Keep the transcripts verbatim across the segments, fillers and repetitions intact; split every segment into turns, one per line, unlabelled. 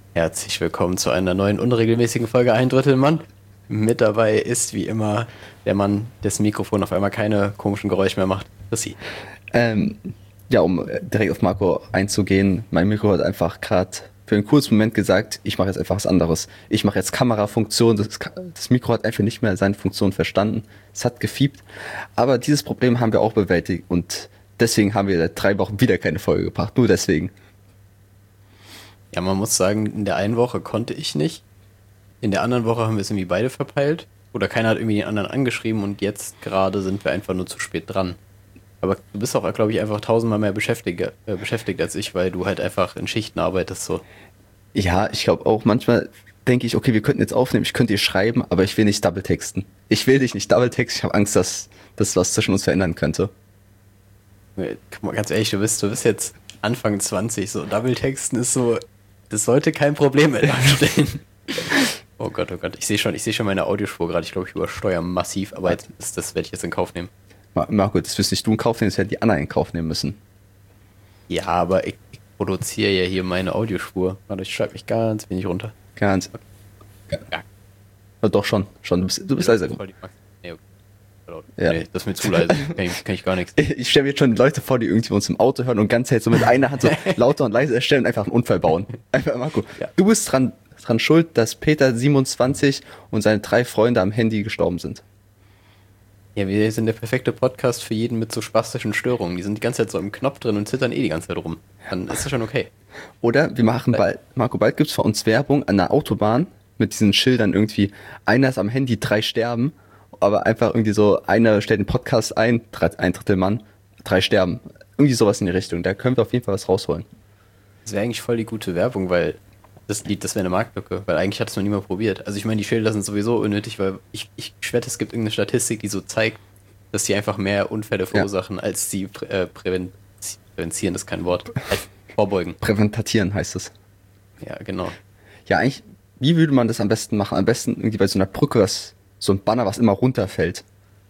Herzlich willkommen zu einer neuen unregelmäßigen Folge Ein Drittel Mann. Mit dabei ist wie immer der Mann, dessen Mikrofon auf einmal keine komischen Geräusche mehr macht. Chrissy.
Ähm, ja, um direkt auf Marco einzugehen, mein Mikro hat einfach gerade für einen kurzen Moment gesagt, ich mache jetzt einfach was anderes. Ich mache jetzt Kamerafunktion, das, das Mikro hat einfach nicht mehr seine Funktion verstanden. Es hat gefiebt, aber dieses Problem haben wir auch bewältigt und deswegen haben wir seit drei Wochen wieder keine Folge gebracht, nur deswegen.
Ja, man muss sagen, in der einen Woche konnte ich nicht. In der anderen Woche haben wir es irgendwie beide verpeilt. Oder keiner hat irgendwie den anderen angeschrieben und jetzt gerade sind wir einfach nur zu spät dran. Aber du bist auch, glaube ich, einfach tausendmal mehr beschäftigt, äh, beschäftigt als ich, weil du halt einfach in Schichten arbeitest so.
Ja, ich glaube auch, manchmal denke ich, okay, wir könnten jetzt aufnehmen, ich könnte dir schreiben, aber ich will nicht double texten. Ich will dich nicht double texten, ich habe Angst, dass das was zwischen uns verändern könnte.
Guck mal, ganz ehrlich, du bist, du bist jetzt Anfang zwanzig, so Double Texten ist so, das sollte kein Problem mehr darstellen. Oh Gott, oh Gott, ich sehe schon, ich sehe schon meine Audiospur gerade, ich glaube, ich übersteuere massiv, aber jetzt, das, das werde ich jetzt in Kauf nehmen.
Marco, das wirst nicht du in Kauf nehmen, das hätten die anderen in Kauf nehmen müssen.
Ja, aber ich, ich produziere ja hier meine Audiospur. Warte, ich schreibe mich ganz wenig runter.
Ganz.
Okay. Ja.
Ja, doch schon, schon. Du bist, du bist leise.
Nee, okay.
Ja.
Nee, das ist mir zu leise. Kann ich, kann ich gar nichts.
Ich, ich stelle mir jetzt schon Leute vor, die irgendwie uns im Auto hören und ganz Zeit so mit einer Hand so lauter und leise erstellen und einfach einen Unfall bauen. Einfach, Marco, ja. Du bist dran, dran schuld, dass Peter siebenundzwanzig und seine drei Freunde am Handy gestorben sind.
Ja, wir sind der perfekte Podcast für jeden mit so spastischen Störungen. Die sind die ganze Zeit so im Knopf drin und zittern eh die ganze Zeit rum. Dann ist das schon okay.
Oder wir machen bald, Marco, bald gibt's für uns Werbung an der Autobahn mit diesen Schildern irgendwie, einer ist am Handy, drei sterben, aber einfach irgendwie so, einer stellt einen Podcast ein, ein Drittel Mann, drei sterben. Irgendwie sowas in die Richtung. Da können wir auf jeden Fall was rausholen.
Das wäre eigentlich voll die gute Werbung, weil das Lied, das wäre eine Marktlücke, weil eigentlich hat es noch niemand probiert. Also ich meine, die Schilder sind sowieso unnötig, weil ich, ich schwette, es gibt irgendeine Statistik, die so zeigt, dass die einfach mehr Unfälle verursachen, ja, als sie prä, äh, präven, prävenzieren, das ist kein Wort, als vorbeugen.
Präventatieren heißt es.
Ja, genau.
Ja, eigentlich, wie würde man das am besten machen? Am besten irgendwie bei so einer Brücke, was, so ein Banner, was immer runterfällt.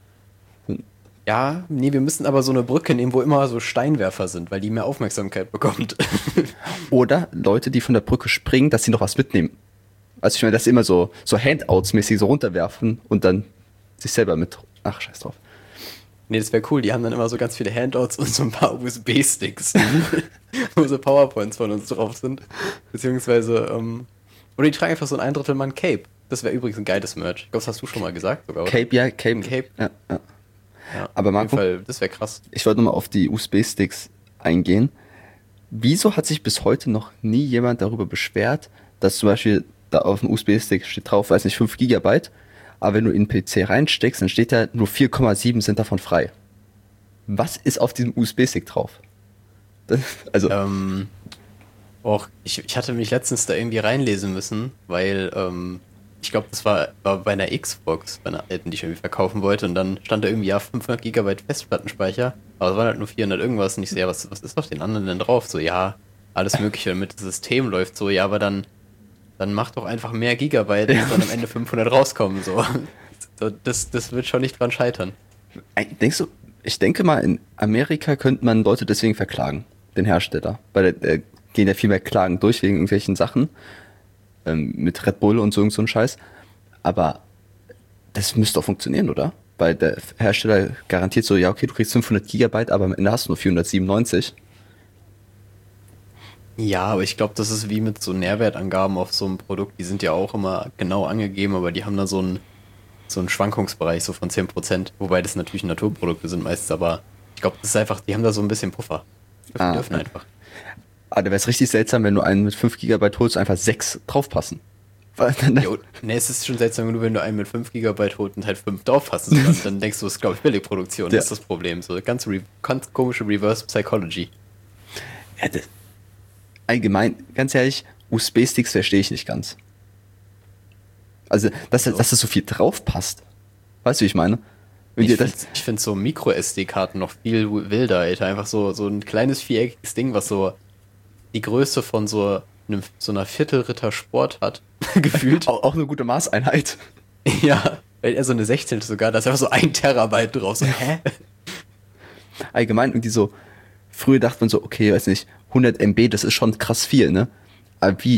Ja, nee, wir müssen aber so eine Brücke nehmen, wo immer so Steinwerfer sind, weil die mehr Aufmerksamkeit bekommt.
Oder Leute, die von der Brücke springen, dass sie noch was mitnehmen. Also ich meine, dass sie immer so, so Handouts-mäßig so runterwerfen und dann sich selber mit... Ach, scheiß drauf.
Nee, das wäre cool. Die haben dann immer so ganz viele Handouts und so ein paar U S B-Sticks, wo so PowerPoints von uns drauf sind. Beziehungsweise, ähm, oder die tragen einfach so ein ein Drittel Mann Cape. Das wäre übrigens ein geiles Merch. Ich glaube, das hast du schon mal gesagt sogar, oder?
Cape, ja, Cape.
Cape.
Ja, ja.
Ja,
aber Marco,
auf jeden Fall, das wäre krass.
Ich wollte nochmal auf die U S B-Sticks eingehen. Wieso hat sich bis heute noch nie jemand darüber beschwert, dass zum Beispiel da auf dem U S B-Stick steht drauf, weiß nicht, fünf Gigabyte, aber wenn du in den P C reinsteckst, dann steht da nur vier Komma sieben sind davon frei. Was ist auf diesem U S B-Stick drauf? Das, also
ähm, auch ich, ich hatte mich letztens da irgendwie reinlesen müssen, weil ähm, ich glaube, das war, war bei einer Xbox, bei einer alten, die ich irgendwie verkaufen wollte, und dann stand da irgendwie, ja, fünfhundert Gigabyte Festplattenspeicher, aber es waren halt nur vierhundert irgendwas, und ich so, ja, was, was ist auf den anderen denn drauf? So, ja, alles mögliche, damit das System läuft, so, ja, aber dann, dann mach doch einfach mehr Gigabyte, dass dann am Ende fünfhundert rauskommen, so. so das, das wird schon nicht dran scheitern.
Denkst du, ich denke mal, in Amerika könnte man Leute deswegen verklagen, den Hersteller, weil da äh, gehen ja viel mehr Klagen durch wegen irgendwelchen Sachen, mit Red Bull und so, so ein Scheiß. Aber das müsste doch funktionieren, oder? Weil der Hersteller garantiert so, ja okay, du kriegst fünfhundert Gigabyte, aber am Ende hast du nur vierhundertsiebenundneunzig.
Ja, aber ich glaube, das ist wie mit so Nährwertangaben auf so einem Produkt. Die sind ja auch immer genau angegeben, aber die haben da so einen, so einen Schwankungsbereich so von zehn Prozent. Wobei das natürlich Naturprodukte sind meistens, aber ich glaube, das ist einfach, die haben da so ein bisschen Puffer. Die
ah,
dürfen einfach.
Aber da wäre es richtig seltsam, wenn du einen mit fünf Gigabyte holst, einfach sechs draufpassen.
Jo, ne, es ist schon seltsam genug, wenn du einen mit fünf Gigabyte holst und halt fünf draufpassen sollst, dann denkst du, das ist, glaube ich, Billigproduktion. Ja. Das ist das Problem. So ganz, re- ganz komische Reverse Psychology.
Ja, das, allgemein, ganz ehrlich, U S B-Sticks verstehe ich nicht ganz. Also, dass, so. dass das so viel drauf passt. Weißt du, wie ich meine? Wenn
ich
finde
find so Micro-S D-Karten noch viel wilder, Alter. Einfach so, so ein kleines viereckiges Ding, was so die Größe von so, einem, so einer Viertelritter Sport hat, gefühlt.
Auch, auch eine gute Maßeinheit.
Ja, weil er so eine sechzehn sogar, da ist einfach so ein Terabyte drauf. So, hä?
Allgemein irgendwie so, früher dachte man so, okay, weiß nicht, hundert Megabyte, das ist schon krass viel, ne? Aber wie,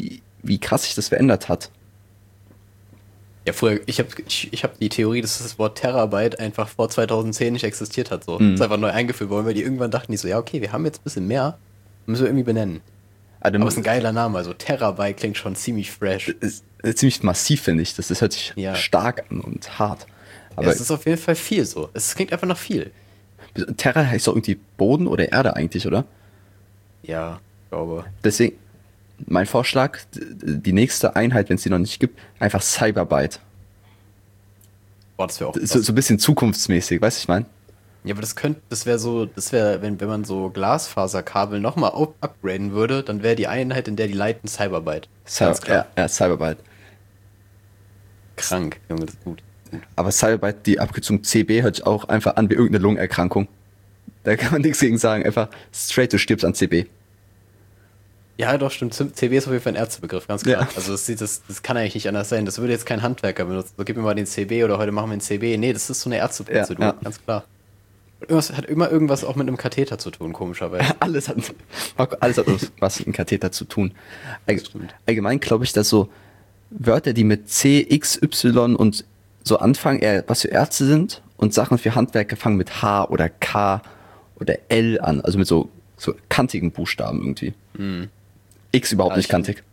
wie krass sich das verändert hat.
Ja, früher, ich habe ich, ich hab die Theorie, dass das Wort Terabyte einfach vor zweitausendzehn nicht existiert hat. So.
Mhm.
Das ist einfach neu eingeführt worden, weil die irgendwann dachten, die so, ja, okay, wir haben jetzt ein bisschen mehr, müssen wir irgendwie benennen.
Also,
Aber es ist ein geiler Name, also Terabyte klingt schon ziemlich fresh.
ist, ist ziemlich massiv, finde ich. Das, das hört sich
Ja.
stark an und hart.
Aber
Aber
ja, es ist auf jeden Fall viel so. Es klingt einfach nach viel.
Terra heißt doch irgendwie Boden oder Erde eigentlich, oder?
Ja, ich glaube.
Deswegen, mein Vorschlag, d- die nächste Einheit, wenn es die noch nicht gibt, einfach Cyberbyte.
Boah, das wäre auch
So,
krass.
so ein bisschen zukunftsmäßig, weißt du, ich meine?
Ja, aber das könnte, das wäre so, das wäre, wenn, wenn man so Glasfaserkabel nochmal upgraden würde, dann wäre die Einheit, in der die leiten, Cyberbyte. Ganz
Cyber,
klar.
ja, ja, Cyberbyte.
Krank, Junge, das ist gut.
Aber Cyberbyte, die Abkürzung C B, hört sich auch einfach an wie irgendeine Lungenerkrankung. Da kann man nichts gegen sagen. Einfach straight, du stirbst an C B.
Ja, doch, stimmt. C B ist auf jeden Fall ein Ärztebegriff, ganz klar.
Ja.
Also das, sieht- das, das kann eigentlich nicht anders sein. Das würde jetzt kein Handwerker benutzen. So, gib mir mal den C B oder heute machen wir einen C B. Nee, das ist so eine Ärzteprozedur,
Ja, ja.
ganz klar. Und irgendwas, hat immer irgendwas auch mit einem Katheter zu tun, komischerweise.
Alles hat, Marco, alles hat was mit einem Katheter zu tun. Allg
Das stimmt.
allgemein glaube ich, dass so Wörter, die mit C, X, Y und so anfangen, eher was für Ärzte sind, und Sachen für Handwerker fangen mit H oder K oder L an, also mit so, so kantigen Buchstaben irgendwie. X überhaupt
Ja,
nicht
ich-
kantig.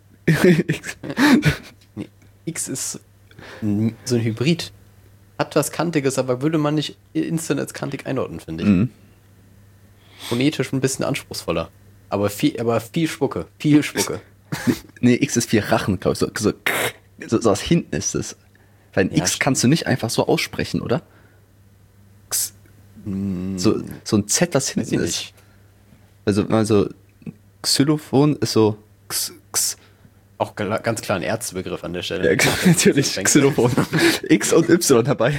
Nee, X ist ein, so ein Hybrid. Hat was Kantiges, aber würde man nicht instant als kantig einordnen, finde ich.
Mhm.
Phonetisch ein bisschen anspruchsvoller. Aber viel, aber viel Spucke. Viel Spucke.
Nee, X ist viel Rachen, glaube ich. So, so, so, so aus hinten ist es. Weil ein
Ja,
X
stimmt.
kannst du nicht einfach so aussprechen, oder? X. So, so ein Z, das
Weiß
hinten
ich
ist.
nicht.
Also, also Xylophon ist so X, X.
Auch gla- ganz klar ein Ärztebegriff an der Stelle.
Ja, klar, natürlich,
Denkst-
Xylophon. X und Y dabei.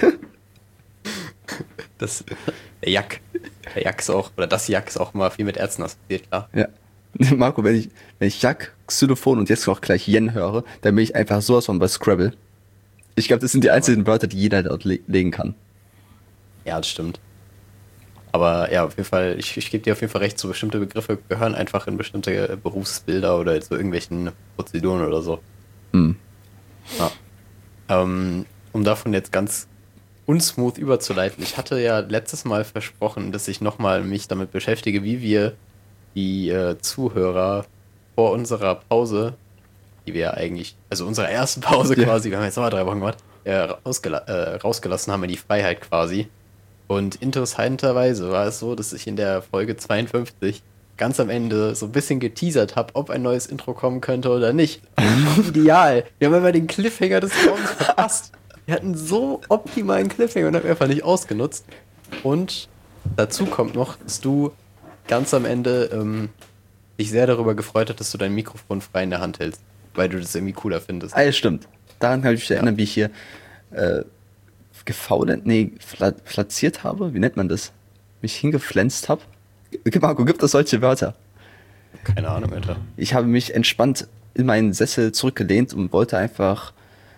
Das, der Jack. Der Jack ist auch, oder das Jack ist auch immer viel mit Ärzten assoziiert, klar.
Ja. Marco, wenn ich, wenn ich Jack, Xylophon und jetzt auch gleich Yen höre, dann bin ich einfach sowas von bei Scrabble. Ich glaube, das sind die einzigen Wörter, die jeder dort le legen kann.
Ja, das stimmt. Aber ja, auf jeden Fall, ich, ich gebe dir auf jeden Fall recht, so bestimmte Begriffe gehören einfach in bestimmte Berufsbilder oder zu irgendwelchen Prozeduren oder so.
Hm.
Ja. Ähm, um davon jetzt ganz unsmooth überzuleiten, ich hatte ja letztes Mal versprochen, dass ich nochmal mich damit beschäftige, wie wir die äh, Zuhörer vor unserer Pause, die wir ja eigentlich, also unserer ersten Pause
Ja.
quasi, wir haben jetzt nochmal drei Wochen gemacht, äh, rausgela äh, rausgelassen haben in die Freiheit quasi. Und interessanterweise war es so, dass ich in der Folge zweiundfünfzig ganz am Ende so ein bisschen geteasert habe, ob ein neues Intro kommen könnte oder nicht. Ideal. Wir haben immer den Cliffhanger des Raums verpasst. Wir hatten so optimalen Cliffhanger und haben einfach nicht ausgenutzt. Und dazu kommt noch, dass du ganz am Ende ähm, dich sehr darüber gefreut hast, dass du dein Mikrofon frei in der Hand hältst, weil du das irgendwie cooler findest.
Ah, ja, stimmt. Daran kann ich mich erinnern, wie ich hier äh, gefaulenzt, nee, fla flatziert habe. Wie nennt man das? Mich hingepflänzt habe. Marco, gibt es solche Wörter?
Keine Ahnung, Alter.
Ich habe mich entspannt in meinen Sessel zurückgelehnt und wollte einfach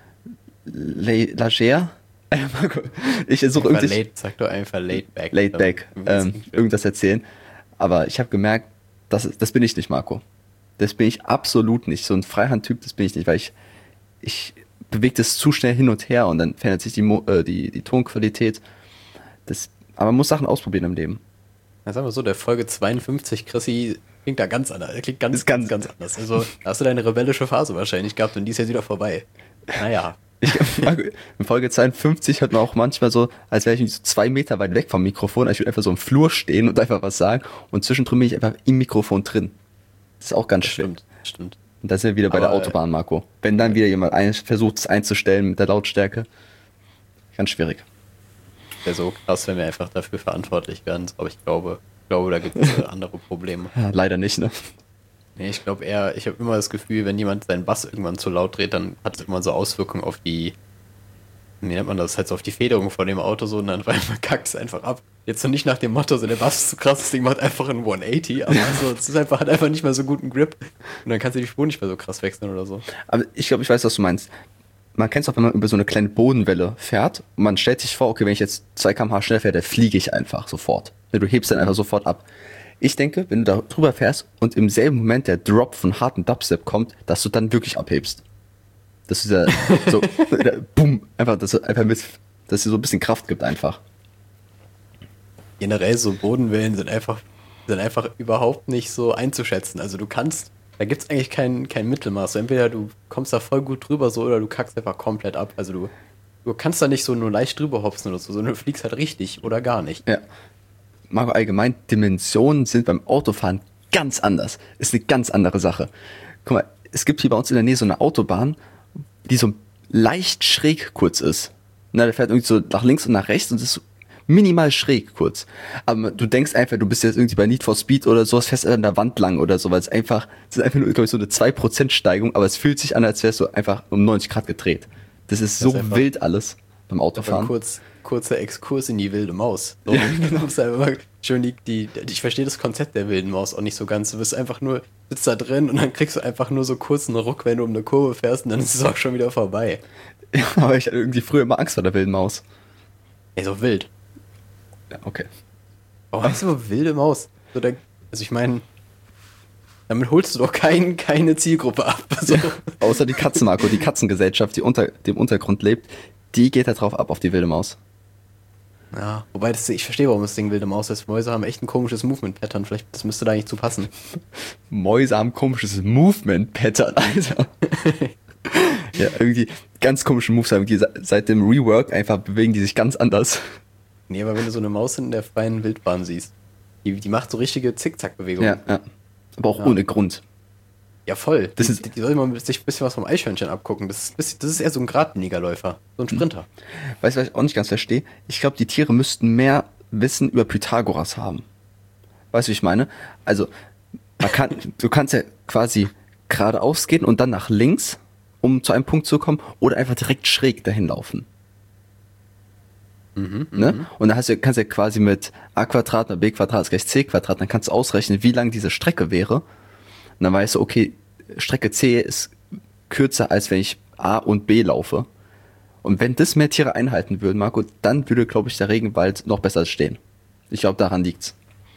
le- leger, äh, Marco, ich suche
Einfach
irgendwie
late, sag doch einfach laid back.
laid back, ähm, irgendwas erzählen. Aber ich habe gemerkt, das, ist- das bin ich nicht, Marco. Das bin ich absolut nicht. So ein Freihandtyp, das bin ich nicht, weil ich, ich bewege das zu schnell hin und her und dann verändert sich die, Mo äh, die, die Tonqualität. Das, aber man muss Sachen ausprobieren im Leben.
Na, sagen wir so, der Folge zweiundfünfzig, Chrissy, klingt da ganz anders. Er klingt ganz,
Ist ganz-
ganz, ganz anders. Also, da hast du deine rebellische Phase wahrscheinlich gehabt und die ist jetzt wieder vorbei. Naja.
Ich, Marco, in Folge zweiundfünfzig hört man auch manchmal so, als wäre ich so zwei Meter weit weg vom Mikrofon. Also ich würde einfach so im Flur stehen und einfach was sagen. Und zwischendrin bin ich einfach im Mikrofon drin. Das ist auch ganz schwer.
Stimmt, stimmt.
Und da sind wir wieder bei der
Aber,
Autobahn, Marco. Wenn dann wieder jemand ein, versucht, es einzustellen mit der Lautstärke. Ganz schwierig.
Wäre so krass, wenn wir einfach dafür verantwortlich wären. Aber ich glaube, ich glaube, da gibt es äh, andere Probleme.
Ja, leider nicht, ne?
Nee, ich glaube eher, ich habe immer das Gefühl, wenn jemand seinen Bass irgendwann zu laut dreht, dann hat es immer so Auswirkungen auf die, wie nennt man das, halt so auf die Federung von dem Auto so und dann kackt es einfach ab. Jetzt so nicht nach dem Motto, so der Bass ist zu krass, das Ding macht einfach einen hundertachtzig, aber so, es ist einfach, hat einfach nicht mehr so guten Grip und dann kannst du die Spur nicht mehr so krass wechseln oder so.
Aber ich glaube, ich weiß, was du meinst. Man kennt es auch, wenn man über so eine kleine Bodenwelle fährt und man stellt sich vor, okay, wenn ich jetzt zwei Kilometer pro Stunde schnell fähre, dann fliege ich einfach sofort. Du hebst dann einfach sofort ab. Ich denke, wenn du da drüber fährst und im selben Moment der Drop von harten Dubstep kommt, dass du dann wirklich abhebst. Dass du da so, boom, einfach, dass du einfach mit, dass dir so ein bisschen Kraft gibt einfach.
Generell so Bodenwellen sind einfach, sind einfach überhaupt nicht so einzuschätzen. Also du kannst, da gibt es eigentlich kein, kein Mittelmaß. Entweder du kommst da voll gut drüber so oder du kackst einfach komplett ab. Also du, du kannst da nicht so nur leicht drüber hopsen oder so, sondern du fliegst halt richtig oder gar nicht.
Ja. Marco, allgemein, Dimensionen sind beim Autofahren ganz anders. Ist eine ganz andere Sache. Guck mal, es gibt hier bei uns in der Nähe so eine Autobahn, die so leicht schräg kurz ist. Na, der fährt irgendwie so nach links und nach rechts und ist so minimal schräg kurz. Aber du denkst einfach, du bist jetzt irgendwie bei Need for Speed oder sowas, fährst an der Wand lang oder so, weil es einfach, es ist einfach nur, glaube ich, so eine zwei Prozent Steigung, aber es fühlt sich an, als wärst du einfach um neunzig Grad gedreht. Das ist so
Das ist
wild alles beim Autofahren.
Kurz, kurzer Exkurs in die wilde Maus. So, ja, genau. Einfach schön die, die, ich verstehe das Konzept der wilden Maus auch nicht so ganz. Du bist einfach nur, sitzt da drin und dann kriegst du einfach nur so kurz einen Ruck, wenn du um eine Kurve fährst und dann ist es auch schon wieder vorbei.
Ja, aber ich hatte irgendwie früher immer Angst vor der wilden Maus.
Ey, so wild.
Ja, okay.
Warum heißt du wilde Maus? So der, also ich meine, damit holst du doch kein, keine Zielgruppe ab. So.
Ja, außer die Katzen, Marco, die Katzengesellschaft, die unter dem Untergrund lebt, die geht da drauf ab, auf die wilde Maus.
Ja, wobei das, ich verstehe, warum das Ding wilde Maus ist. Mäuse haben echt ein komisches Movement-Pattern. Vielleicht, das müsste da eigentlich zu passen.
Mäuse haben komisches Movement-Pattern, Alter. Ja, irgendwie ganz komische Moves haben die seit dem Rework, einfach bewegen die sich ganz anders.
Nee, aber wenn du so eine Maus in der freien Wildbahn siehst, die, die macht so richtige Zickzack-Bewegungen.
Ja, ja. Aber auch
ja.
ohne Grund.
Ja, voll.
Das
die,
ist,
die, die soll mal sich ein bisschen was vom Eichhörnchen abgucken. Das ist, bisschen, das ist eher so ein geradliniger Läufer. So ein Sprinter.
Weißt du, was ich auch nicht ganz verstehe? Ich glaube, die Tiere müssten mehr Wissen über Pythagoras haben. Weißt du, wie ich meine? Also, man kann, du kannst ja quasi geradeaus gehen und dann nach links, um zu einem Punkt zu kommen, oder einfach direkt schräg dahin laufen.
Mhm,
ne?
Mhm.
Und dann hast du, kannst du ja quasi mit a Quadrat mal b Quadrat ist gleich c Quadrat, dann kannst du ausrechnen, wie lang diese Strecke wäre. Und dann weißt du, okay, Strecke C ist kürzer, als wenn ich A und B laufe. Und wenn das mehr Tiere einhalten würden, Marco, dann würde, glaube ich, der Regenwald noch besser stehen. Ich glaube, daran liegt's.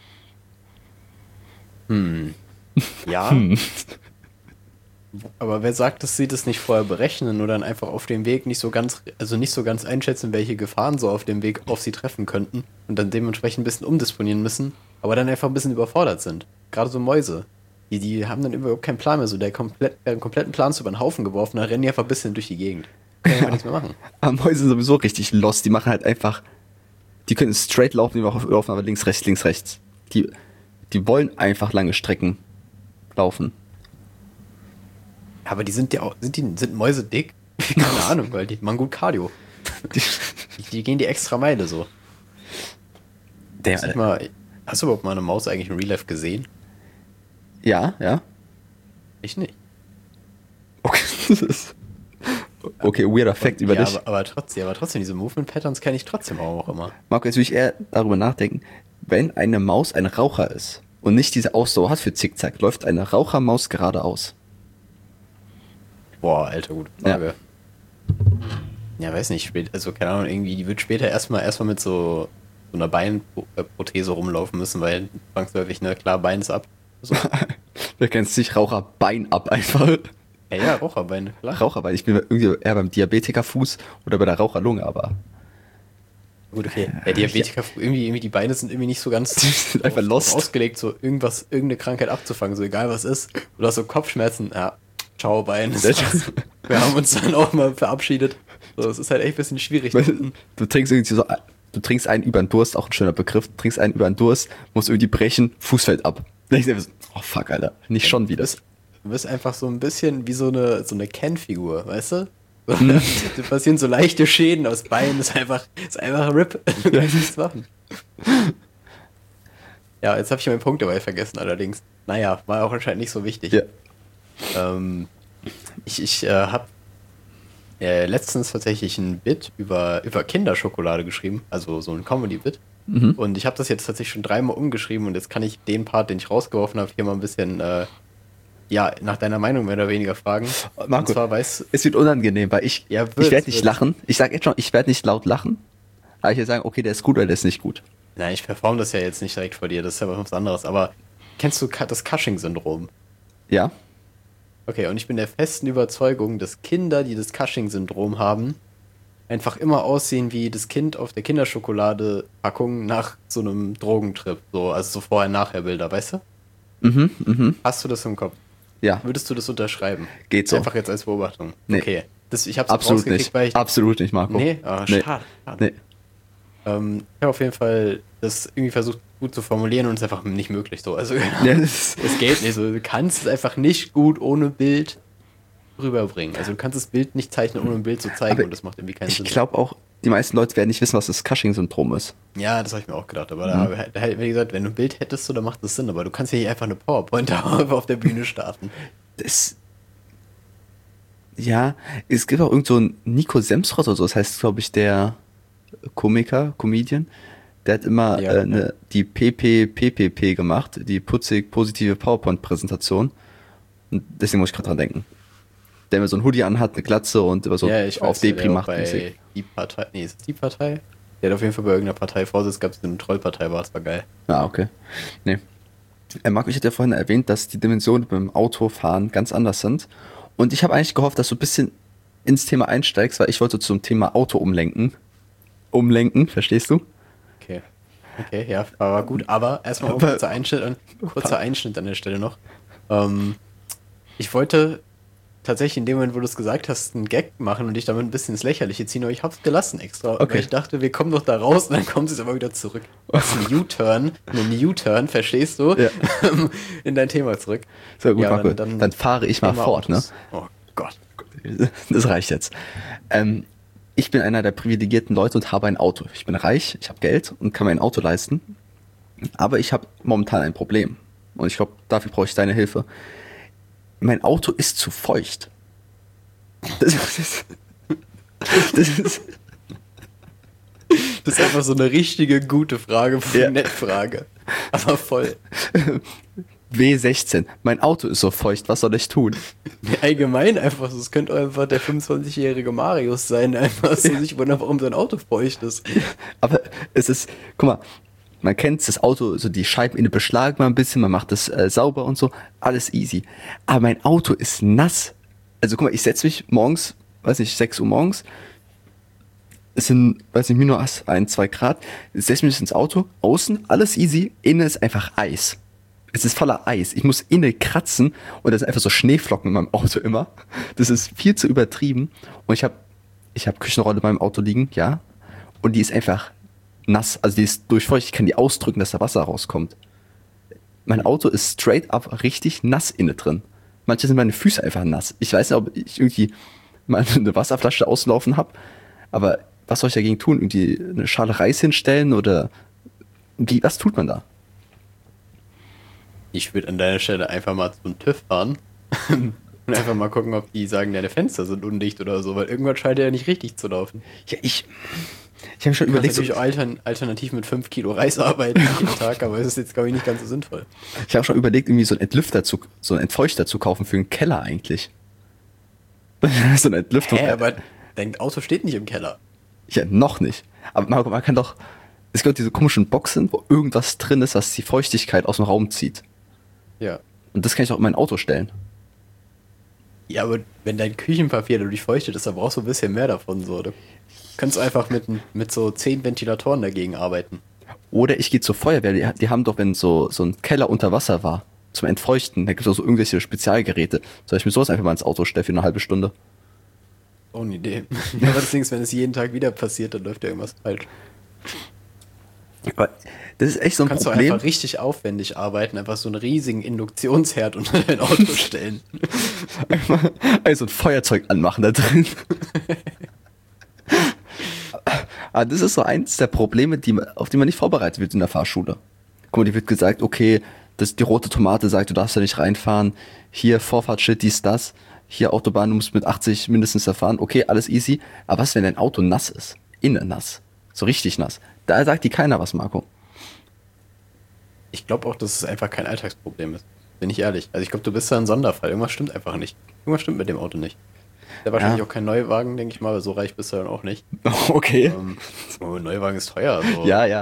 Hm. Ja.
Hm.
Aber wer sagt, dass sie das nicht vorher berechnen oder dann einfach auf dem Weg nicht so ganz, also nicht so ganz einschätzen, welche Gefahren so auf dem Weg auf sie treffen könnten und dann dementsprechend ein bisschen umdisponieren müssen, aber dann einfach ein bisschen überfordert sind. Gerade so Mäuse. Die, die haben dann überhaupt keinen Plan mehr. So der komplett, deren kompletten Plan ist über den Haufen geworfen, dann rennen die einfach ein bisschen durch die Gegend. Können ja nichts mehr machen.
Aber Mäuse sind sowieso richtig lost. Die machen halt einfach, die können straight laufen, die laufen aber links, rechts, links, rechts. Die, die wollen einfach lange Strecken laufen.
Aber die sind ja auch, sind die, sind Mäuse dick? Keine Ahnung, weil die machen gut Cardio. Die, die gehen die extra Meile so.
Der,
Sag mal, hast du überhaupt mal eine Maus eigentlich in Real Life gesehen?
Ja, ja.
Ich nicht.
Okay, okay weirder Fact über
ja,
dich.
Aber, aber trotzdem, aber trotzdem, diese Movement-Patterns kenne ich trotzdem auch immer.
Marco, jetzt will ich eher darüber nachdenken, wenn eine Maus ein Raucher ist und nicht diese Ausdauer hat für Zickzack, läuft eine Rauchermaus geradeaus.
Boah, Alter, gute Frage. Ja, ja weiß nicht, also keine Ahnung, irgendwie, die wird später erstmal erstmal mit so, so einer Beinprothese rumlaufen müssen, weil zwangsläufig, ne, klar, Bein ist ab. So.
Wer kennt sich Raucherbein ab einfach?
Ja, ja, Raucherbein, klar.
Raucherbein, ich bin irgendwie eher beim Diabetikerfuß oder bei der Raucherlunge, aber...
Gut, okay. Der Diabetiker, ja. irgendwie, irgendwie die Beine sind irgendwie nicht so ganz
die sind einfach lost.
ausgelegt, so irgendwas, irgendeine Krankheit abzufangen, so egal was ist. Du hast so Kopfschmerzen, ja, ciao Bein. Wir haben uns dann auch mal verabschiedet. So, es ist halt echt ein bisschen schwierig.
Weil, du trinkst irgendwie so, du trinkst einen über den Durst, auch ein schöner Begriff, du trinkst einen über den Durst, musst irgendwie brechen, Fuß fällt ab. Oh fuck, Alter, nicht schon wieder.
Du bist, du bist einfach so ein bisschen wie so eine, so eine Ken-Figur, weißt du? So, da passieren so leichte Schäden aus Beinen, ist einfach, ist einfach RIP. Du kannst nichts machen. Ja, jetzt habe ich meinen Punkt dabei vergessen allerdings. Naja, war auch anscheinend nicht so wichtig.
Ja.
Ähm, ich ich äh, habe äh, letztens tatsächlich ein Bit über, über Kinderschokolade geschrieben, also so ein Comedy-Bit. Mhm. Und ich habe das jetzt tatsächlich schon dreimal umgeschrieben und jetzt kann ich den Part, den ich rausgeworfen habe, hier mal ein bisschen äh, ja, nach deiner Meinung mehr oder weniger fragen.
Marco,
und zwar weiß,
es wird unangenehm, weil ich,
ja,
ich werde nicht lachen. Ich sage jetzt schon, ich werde nicht laut lachen. Aber ich werde sagen, okay, der ist gut oder der ist nicht gut.
Nein, ich performe das ja jetzt nicht direkt vor dir, das ist ja was anderes, aber kennst du Ka- das Cushing-Syndrom?
Ja?
Okay, und ich bin der festen Überzeugung, dass Kinder, die das Cushing-Syndrom haben, einfach immer aussehen wie das Kind auf der Kinderschokolade-Packung nach so einem Drogentrip. So, also so Vorher-Nachher-Bilder, weißt du?
Mhm, mhm.
Hast du das im Kopf?
Ja,
Würdest du das unterschreiben?
geht so.
Einfach jetzt als Beobachtung.
Nee.
Okay. Das, ich hab's
Absolut
rausgekriegt,
nicht.
weil ich.
Absolut nicht, Marco.
Nee, ah,
Nee.
schade. schade.
Nee.
Ähm, ich habe auf jeden Fall das irgendwie versucht gut zu formulieren und es ist einfach nicht möglich so. Also
Ja, das
es geht nicht so. Du kannst es einfach nicht gut ohne Bild rüberbringen. Also du kannst das Bild nicht zeichnen, ohne ein Bild zu zeigen
Aber
und das macht irgendwie keinen
ich
Sinn.
glaube auch, die meisten Leute werden nicht wissen, was das Cushing-Syndrom ist.
Ja, das habe ich mir auch gedacht. Aber da, da, wie gesagt, wenn du ein Bild hättest, so, dann macht das Sinn. Aber du kannst ja nicht einfach eine PowerPoint auf der Bühne starten.
Das. Ja, es gibt auch irgend so einen Nico Semsrott oder so, das heißt, glaube ich, der Komiker, Comedian, der hat immer
Ja,
äh, ne, die P P P P P gemacht, die putzig positive PowerPoint-Präsentation. Und deswegen muss ich gerade dran denken. Der immer so ein Hoodie anhat, eine Glatze und immer so
ja, ich
auf
weiß, der
Depri
auch
macht.
bei
mäßig.
die Partei, nee, ist es die Partei? Der hat auf jeden Fall bei irgendeiner Partei Vorsitz gehabt, eine Trollpartei war, das war geil.
Ah, okay. Nee. Äh, Marco, ich hatte ja vorhin erwähnt, dass die Dimensionen beim Autofahren ganz anders sind. Und ich habe eigentlich gehofft, dass du ein bisschen ins Thema einsteigst, weil ich wollte zum Thema Auto umlenken. Umlenken, verstehst du?
Okay. Okay, ja, war gut. Aber erstmal ein
Aber-
kurzer Einschnitt, an, kurzer Einschnitt an der Stelle noch. Ähm, ich wollte tatsächlich in dem Moment, wo du es gesagt hast, einen Gag machen und dich damit ein bisschen ins Lächerliche ziehen, aber ich hab's gelassen extra.
Okay.
Weil ich dachte, wir kommen doch da raus und dann kommt es aber wieder zurück. Das ist ein U-Turn, ein U-Turn, verstehst du?
Ja.
In dein Thema zurück.
So gut,
Ja,
Marco.
dann-
Dann,
dann
fahre ich mal
Thema
fort,
Autos. Oh Gott.
ne? Das reicht jetzt. Ähm, ich bin einer der privilegierten Leute und habe ein Auto. Ich bin reich, ich habe Geld und kann mir ein Auto leisten. Aber ich habe momentan ein Problem. Und ich glaube, dafür brauche ich deine Hilfe. Mein Auto ist zu feucht. Das ist, das ist,
Das ist einfach so eine richtige gute Frage,
Ja.
Nettfrage. Aber voll.
W sechzehn. Mein Auto ist so feucht, was soll ich tun?
Allgemein einfach so. Es könnte einfach der fünfundzwanzigjährige Marius sein, einfach so sich wundern, warum sein Auto feucht ist.
Aber es ist, guck mal, man kennt das Auto, so die Scheiben beschlagen man ein bisschen, man macht das äh, sauber und so, alles easy. Aber mein Auto ist nass. Also guck mal, ich setze mich morgens, weiß nicht, sechs Uhr morgens, es sind, weiß nicht, minus ein, zwei Grad, setze mich ins Auto, außen, alles easy, innen ist einfach Eis. Es ist voller Eis. Ich muss innen kratzen und das sind einfach so Schneeflocken in meinem Auto immer. Das ist viel zu übertrieben. Und ich habe ich hab Küchenrolle in meinem Auto liegen, ja. Und die ist einfach nass. Also die ist durchfeucht. Ich kann die ausdrücken, dass da Wasser rauskommt. Mein Auto ist straight up richtig nass innen drin. Manche sind meine Füße einfach nass. Ich weiß nicht, ob ich irgendwie mal eine Wasserflasche auslaufen habe. Aber was soll ich dagegen tun? Irgendwie eine Schale Reis hinstellen oder wie, was tut man da?
Ich würde an deiner Stelle einfach mal zum TÜV fahren und einfach mal gucken, ob die sagen, deine Fenster sind undicht oder so, weil irgendwann scheint er ja nicht richtig zu laufen.
Ja, ich, ich habe schon
Du kannst
überlegt, so,
natürlich auch altern, alternativ mit fünf Kilo Reis arbeiten jeden Tag, aber es ist jetzt, glaube ich, nicht ganz so sinnvoll.
ich habe schon überlegt, irgendwie so einen Entlüfter zu, so einen Entfeuchter zu kaufen für einen Keller eigentlich. So eine Entlüftung.
Hä, aber dein Auto steht nicht im Keller.
Ja, noch nicht. Aber man, man kann doch, es gibt diese komischen Boxen, wo irgendwas drin ist, was die Feuchtigkeit aus dem Raum zieht.
Ja.
Und das kann ich auch in mein Auto stellen.
Ja, aber wenn dein Küchenpapier dadurch feuchtet ist, dann brauchst du ein bisschen mehr davon. So. Du kannst einfach mit, mit so zehn Ventilatoren dagegen arbeiten.
Oder ich gehe zur Feuerwehr, die, die haben doch, wenn so, so ein Keller unter Wasser war, zum Entfeuchten, da gibt es auch so irgendwelche Spezialgeräte. Soll ich mir sowas einfach mal ins Auto stellen für eine halbe Stunde?
Oh, eine Idee. Aber das Ding ist, wenn es jeden Tag wieder passiert, dann läuft ja irgendwas falsch.
Aber das ist echt so ein
Kannst du
Problem.
einfach richtig aufwendig arbeiten, einfach so einen riesigen Induktionsherd unter dein Auto stellen.
Also ein Feuerzeug anmachen da drin. Aber das ist so eins der Probleme, die, man- auf die man nicht vorbereitet wird in der Fahrschule. Guck mal, die wird gesagt, okay, das, die rote Tomate sagt, du darfst da nicht reinfahren. Hier Vorfahrtsschild, dies, das. Hier Autobahn, du musst mit achtzig mindestens erfahren. Okay, alles easy. Aber was, wenn dein Auto nass ist? Innen nass. So richtig nass. Da sagt die keiner was, Marco.
Ich glaube auch, dass es einfach kein Alltagsproblem ist. Bin ich ehrlich. Also ich glaube, du bist da ein Sonderfall. Irgendwas stimmt einfach nicht. Irgendwas stimmt mit dem Auto nicht. Der wahrscheinlich
Ja.
auch kein Neuwagen, denke ich mal, aber so reich bist du dann auch nicht.
Okay.
Ähm, oh, Neuwagen ist teuer. So.
Ja, ja.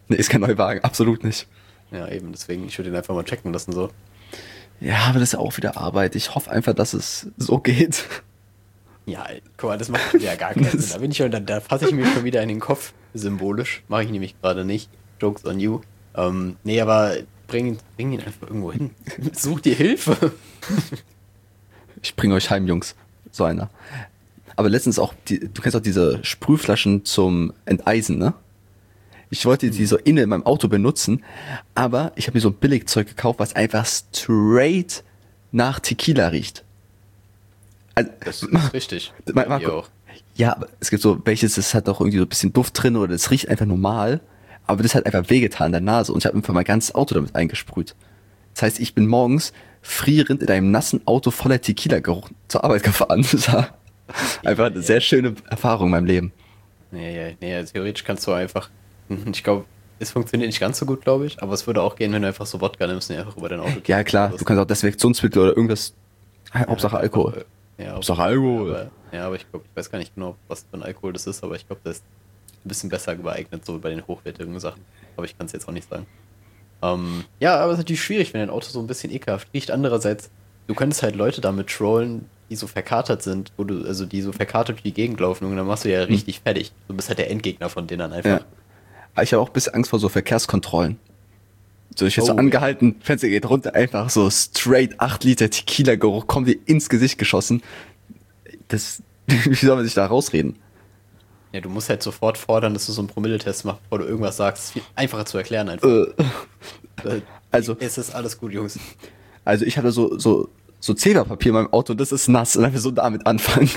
Nee, ist kein Neuwagen, absolut nicht.
Ja, eben, deswegen, ich würde ihn einfach mal checken lassen, so.
Ja, aber das ist ja auch wieder Arbeit. Ich hoffe einfach, dass es so geht.
Ja, guck mal, das macht ja gar keinen Sinn. Da bin ich schon, da, da fasse ich mir schon wieder in den Kopf, symbolisch. Mache ich nämlich gerade nicht. Jokes on you. Ähm, nee, aber bring, ihn- bring ihn einfach irgendwo hin. Such dir Hilfe.
Ich bringe euch heim, Jungs. So einer. Aber letztens auch, die, du kennst auch diese Sprühflaschen zum Enteisen, ne? Ich wollte die so innen in meinem Auto benutzen, aber ich habe mir so ein Billigzeug gekauft, was einfach straight nach Tequila riecht. Also,
Das ist richtig.
Ma-
Bei
Marco,
mir auch.
ja, aber es gibt so, welches, das hat auch irgendwie so ein bisschen Duft drin oder das riecht einfach normal, aber das hat einfach wehgetan in der Nase und ich habe einfach mein ganzes Auto damit eingesprüht. Das heißt, ich bin morgens frierend in einem nassen Auto voller Tequila-Geruch zur Arbeit gefahren. Das war einfach eine sehr schöne Erfahrung in meinem Leben.
Nee, nee, nee, theoretisch kannst du einfach, ich glaube, es funktioniert nicht ganz so gut, glaube ich, aber es würde auch gehen, wenn du einfach so Wodka nimmst und ihn einfach über dein Auto
Ja, klar, du kannst auch Desinfektionsmittel oder irgendwas, Hauptsache Alkohol.
Alkohol. Ja,
Hauptsache Alkohol.
Aber, ja, aber ich glaube, ich weiß gar nicht genau, was für ein Alkohol das ist, aber ich glaube, das ist ein bisschen besser geeignet, so bei den hochwertigen Sachen. Aber ich kann es jetzt auch nicht sagen. Ähm, ja, aber es ist natürlich schwierig, wenn dein Auto so ein bisschen ekelhaft riecht. Andererseits, du könntest halt Leute damit trollen, die so verkatert sind, wo du, also die so verkatert durch die Gegend laufen und dann machst du ja richtig fertig. Du bist halt der Endgegner von denen dann einfach.
Ja. Aber ich habe auch ein bisschen Angst vor so Verkehrskontrollen. So, ich jetzt so
Oh,
angehalten, Fenster geht runter, einfach so straight acht Liter Tequila-Geruch, kommt dir ins Gesicht geschossen. Das, wie soll man sich da rausreden?
Ja, du musst halt sofort fordern, dass du so einen Promilletest machst, bevor du irgendwas sagst. Das ist viel einfacher zu erklären einfach.
Äh,
Äh,
also-
Es ist alles gut, Jungs.
also ich hatte so, so, so Zebrapapier in meinem Auto und das ist nass und dann wir so damit anfangen.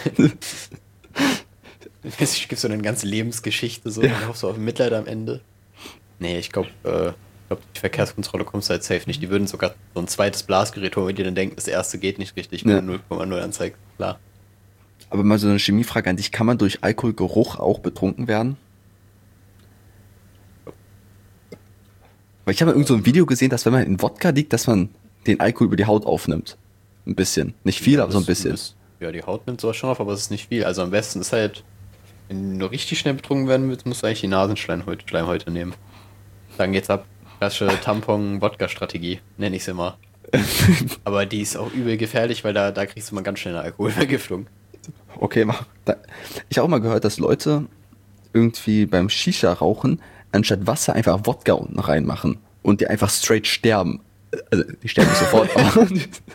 Ich gebe so eine ganze Lebensgeschichte so
Ja.
und hoffst du auf Mitleid am Ende. Nee, ich glaube, äh, ich glaube, die Verkehrskontrolle kommst du halt safe nicht. Die würden sogar so ein zweites Blasgerät holen, wenn die dann denken, das erste geht nicht richtig, wenn
Ja.
er null Komma null anzeigt. Klar.
Aber mal so eine Chemiefrage an dich, kann man durch Alkoholgeruch auch betrunken werden? Weil ich habe mal irgend so ein Video gesehen, dass wenn man in Wodka liegt, dass man den Alkohol über die Haut aufnimmt. Ein bisschen. Nicht viel, aber so ein
Das-
bisschen.
das- Ja, die Haut nimmt sowas schon auf, aber es ist nicht viel. Also am besten ist halt, wenn du richtig schnell betrunken werden willst, musst du eigentlich die Nasenschleimhäute Schleimhäute nehmen. Dann geht's ab. Klassische Tampon-Wodka-Strategie, nenne ich sie immer. Aber die ist auch übel gefährlich, weil da, da kriegst du mal ganz schnell eine Alkoholvergiftung.
Okay, mach. Da, ich habe auch mal gehört, dass Leute irgendwie beim Shisha-Rauchen anstatt Wasser einfach Wodka unten reinmachen und die einfach straight sterben. Also, die sterben nicht sofort, aber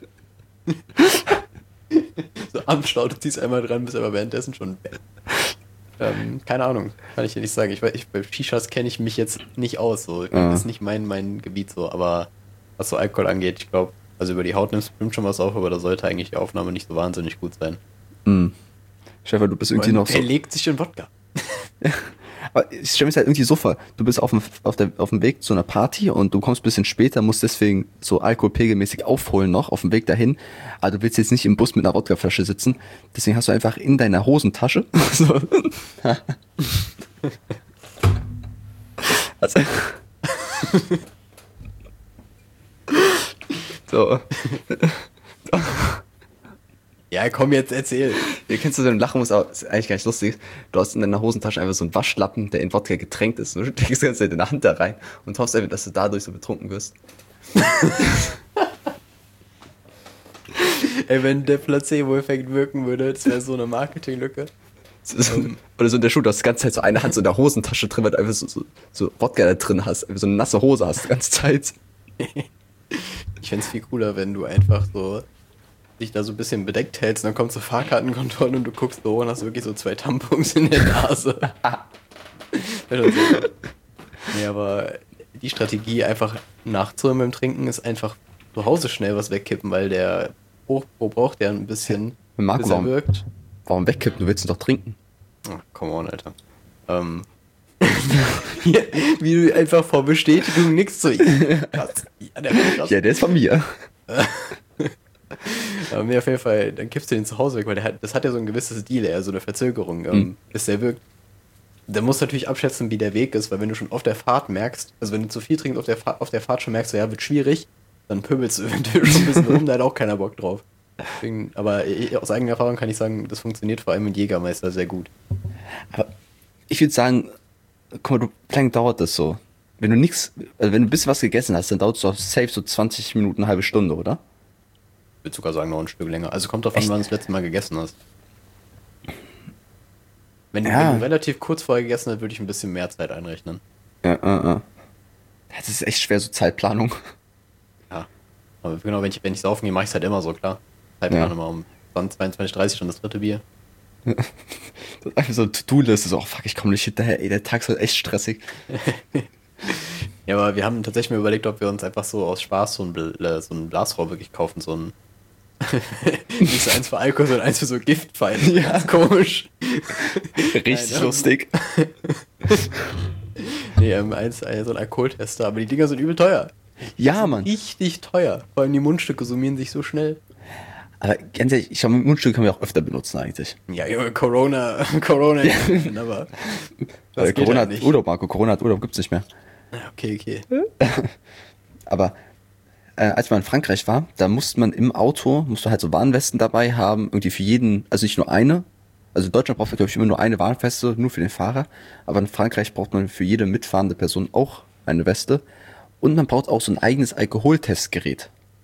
So am Stau, du ziehst einmal dran, bist aber währenddessen schon weg. Ähm, keine Ahnung, kann ich dir nicht sagen. Ich, weiß- ich, bei Shishas kenne ich mich jetzt nicht aus. So.
Ah.
Das ist nicht mein, mein Gebiet so, aber was so Alkohol angeht, ich glaube, also über die Haut nimmst du bestimmt schon was auf, aber da sollte eigentlich die Aufnahme nicht so wahnsinnig gut sein.
Hm. Stefan, du bist irgendwie noch so.
Er legt sich in Wodka.
Aber ich stelle mir das halt irgendwie so vor, du bist auf dem, auf, der, auf dem Weg zu einer Party und du kommst ein bisschen später, musst deswegen so alkoholpegelmäßig aufholen noch auf dem Weg dahin, aber du willst jetzt nicht im Bus mit einer Wodkaflasche sitzen, deswegen hast du einfach in deiner Hosentasche so, also, so,
Ja, komm jetzt, erzähl.
ihr kennst du den Lachen, muss auch, ist eigentlich gar nicht lustig. Du hast in deiner Hosentasche einfach so einen Waschlappen, der in Wodka getränkt ist. Du steckst die ganze Zeit deine Hand da rein und hoffst einfach, dass du dadurch so betrunken wirst.
Ey, wenn der Placebo-Effekt wirken würde, das wäre so eine Marketinglücke.
So, oder so in der Schule, du hast die ganze Zeit so eine Hand so in der Hosentasche drin, weil du einfach so, so, so Wodka da drin hast, einfach so eine nasse Hose hast die ganze Zeit.
Ich fänd's viel cooler, wenn du einfach so dich da so ein bisschen bedeckt hältst und dann kommt zur Fahrkartenkontrolle und du guckst so und hast wirklich so zwei Tampons in der Nase. Wäre schon sehr gut. Nee, aber die Strategie, einfach nachzuholen beim Trinken, ist einfach zu Hause schnell was wegkippen, weil der Hochpro braucht ja ein bisschen,
Marco,
bis er
warum?
wirkt.
Warum wegkippen? Du willst ihn doch trinken.
Oh, come on, Alter. Ähm. Hier, wie du einfach vor Bestätigung nichts zu ihm hast. Ja, der war krass.
Ja, der ist von mir.
Aber mir auf jeden Fall, dann kippst du den zu Hause weg, weil der hat, das hat ja so ein gewisses Delay, so eine Verzögerung, ähm,
Mhm.
bis der wirkt. Da musst du natürlich abschätzen, wie der Weg ist, weil wenn du schon auf der Fahrt merkst, also wenn du zu viel trinkst auf der Fahrt, auf der Fahrt schon merkst, so, ja, wird schwierig, dann pöbelst du eventuell schon ein bisschen rum, da hat auch keiner Bock drauf. Deswegen, aber ich, aus eigener Erfahrung kann ich sagen, das funktioniert vor allem mit Jägermeister sehr gut.
Aber ich würde sagen, guck mal, du, wie lange dauert das so? wenn du nix, also wenn du ein bisschen was gegessen hast, dann dauert es doch safe so zwanzig Minuten, eine halbe Stunde, oder?
Ich würde sogar sagen, noch ein Stück länger. Also kommt davon,
Echt?
wann du das letzte Mal gegessen hast. Wenn, du-
Ja.
wenn du relativ kurz vorher gegessen hast, würde ich ein bisschen mehr Zeit einrechnen.
Ja, ja, ja. Das ist echt schwer, so Zeitplanung.
Ja. Aber genau, wenn ich, wenn ich saufen gehe, mache ich es halt immer so, klar. Zeitplan
Ja.
immer um zwanzig, zweiundzwanzig, dreißig schon das dritte Bier.
Das ist einfach so eine To-Do-Liste, so, oh fuck, ich komme nicht hinterher, ey, der Tag ist halt echt stressig.
Ja, aber wir haben tatsächlich mal überlegt, ob wir uns einfach so aus Spaß so ein, Bl äh, so ein Blasrohr wirklich kaufen, so ein nicht so eins für Alkohol, sondern eins für so Giftpfeilen.
Ja.
Ganz komisch.
Richtig
Nein, ähm,
lustig.
Nee, ähm, eins, äh, so ein Alkoholtester, aber die Dinger sind übel teuer.
Ja, Mann.
Richtig teuer. Vor allem die Mundstücke summieren sich so schnell.
Aber ganz ehrlich, ich glaube, Mundstück können wir auch öfter benutzen eigentlich.
Ja, Junge, Corona, Corona, ja. aber das
Weil
geht
Corona
halt
hat
nicht.
Urlaub, Marco, Corona hat Urlaub, gibt's nicht mehr.
Ja, okay, okay.
Aber äh, als man in Frankreich war, da musste man im Auto, musst du halt so Warnwesten dabei haben, irgendwie für jeden, also nicht nur eine, also in Deutschland braucht man, glaube ich, immer nur eine Warnweste, nur für den Fahrer, aber in Frankreich braucht man für jede mitfahrende Person auch eine Weste und man braucht auch so ein eigenes Alkoholtestgerät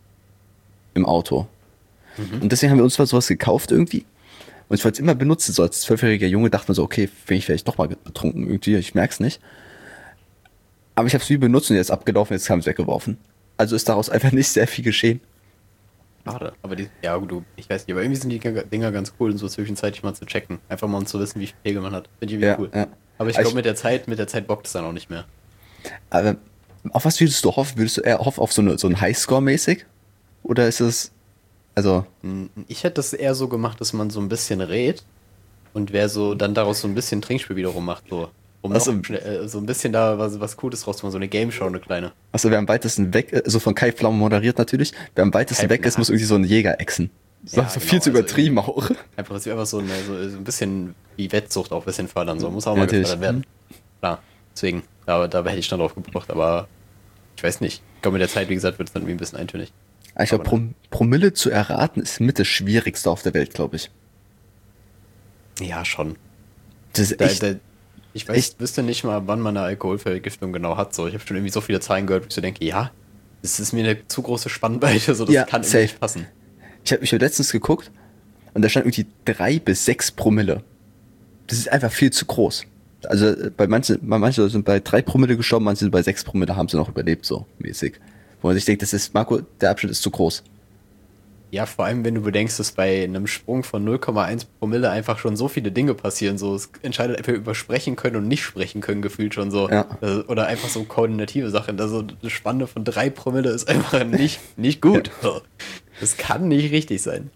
im Auto. Und deswegen haben wir uns mal sowas gekauft irgendwie. Und ich wollte es immer benutzen, so als zwölfjähriger Junge dachte man so, okay, bin ich vielleicht doch mal betrunken irgendwie, ich merk's nicht. Aber ich habe es nie benutzt und jetzt abgelaufen, jetzt haben es weggeworfen. Also ist daraus einfach nicht sehr viel geschehen.
Schade. Aber die, ja, du, ich weiß nicht, aber irgendwie sind die Dinger ganz cool, und so zwischenzeitlich mal zu checken. Einfach mal um zu wissen, wie viel Pegel man hat. Finde ich irgendwie
Ja,
cool.
ja.
Aber ich
Aber
glaube,
ich-
mit der Zeit, mit der Zeit bockt es dann auch nicht mehr.
Aber auf was würdest du hoffen? Würdest du eher hoffen auf so, eine, so ein Highscore-mäßig? Oder ist es, also,
Hm, Ich hätte das eher so gemacht, dass man so ein bisschen rät und wer so dann daraus so ein bisschen Trinkspiel wiederum macht, so. Um
Ach so.
noch schnell, äh, so ein bisschen da was, was Cooles rauszumachen, so eine Game Show, eine kleine.
also wer am weitesten weg, äh, so von Kai Pflaume moderiert natürlich, wer am weitesten
Kai-
weg ist,
na.
muss irgendwie so ein Jäger exen. So,
Ja,
so
genau,
viel zu
also
übertrieben auch.
Einfach, dass wir einfach so, eine, so, so ein bisschen wie Wettsucht auch ein bisschen fördern, so. Muss auch mal
Natürlich.
gefördert werden. Klar, deswegen, da, da hätte ich dann drauf gebraucht, aber ich weiß nicht. Ich glaube, mit der Zeit, wie gesagt, wird es dann irgendwie ein bisschen eintönig.
Ich glaube,
Aber
Pro Promille zu erraten ist mit das Schwierigste auf der Welt, glaube ich.
Ja, schon.
Das ist
Da,
echt,
da, ich weiß,
echt-
wüsste nicht mal, wann man eine Alkoholvergiftung genau hat. So, ich habe schon irgendwie so viele Zahlen gehört, wo ich so denke, ja, das ist mir eine zu große Spannweite, so das
Ja,
kann irgendwie
safe.
nicht passen.
ich habe ich hab letztens geguckt und da stand irgendwie drei bis sechs Promille. Das ist einfach viel zu groß. Also äh, bei manchen, bei manchen sind bei drei Promille gestorben, manche sind bei sechs Promille, haben sie noch überlebt, so mäßig. Wo man sich denkt, das ist, Marco, der Abschnitt ist zu groß.
Ja, vor allem, wenn du bedenkst, dass bei einem Sprung von null Komma eins Promille einfach schon so viele Dinge passieren. So, es entscheidet einfach über sprechen können und nicht sprechen können, gefühlt schon so.
Ja.
Äh, Oder einfach so koordinative Sachen. Also eine Spanne von drei Promille ist einfach nicht, nicht gut. So. Das kann nicht richtig sein.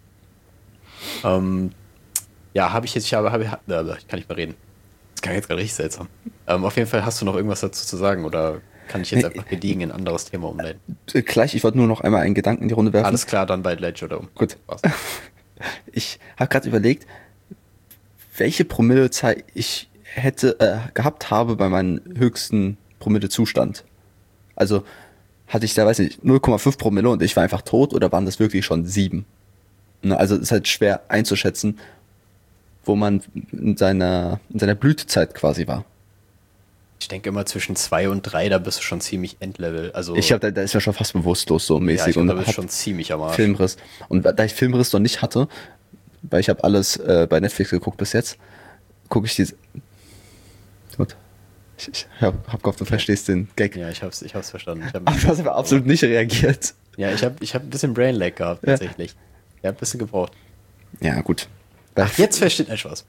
Ähm, ja, habe ich jetzt, ich habe, habe, äh, ich kann nicht mehr reden. Das kann jetzt gerade richtig seltsam. Ähm, auf jeden Fall hast du noch irgendwas dazu zu sagen oder kann ich jetzt
Nee.
einfach gediegen in ein anderes Thema umleiten?
Äh, Gleich, ich wollte nur noch einmal einen Gedanken in die Runde werfen.
Alles klar, dann bei Ledge oder um.
Gut.
Was?
Ich habe gerade überlegt, welche Promillezahl ich hätte äh, gehabt habe bei meinem höchsten Promillezustand. Also hatte ich da, weiß nicht, null Komma fünf Promille und ich war einfach tot oder waren das wirklich schon sieben? Ne, also es ist halt schwer einzuschätzen, wo man in seiner, in seiner Blütezeit quasi war.
Ich denke immer zwischen zwei und drei, da bist du schon ziemlich Endlevel. Also
Ich habe, da, da ist ja schon fast bewusstlos so
ja,
mäßig
ich glaub, da
und
bist du
hab
schon ziemlich am Arsch.
Filmriss. Und da ich Filmriss noch nicht hatte, weil ich habe alles äh, bei Netflix geguckt bis jetzt, gucke ich diese. Gut. Ich, ich hab, hab gehofft, du verstehst den Gag.
Ja, ich hab's, ich hab's verstanden. Ich hab,
Aber du hast aber absolut nicht reagiert.
ja, ich hab, ich hab ein bisschen Brain Lag gehabt,
Ja.
tatsächlich. Ja, ein bisschen gebraucht.
Ja, gut.
Ach, jetzt versteht ein Spaß.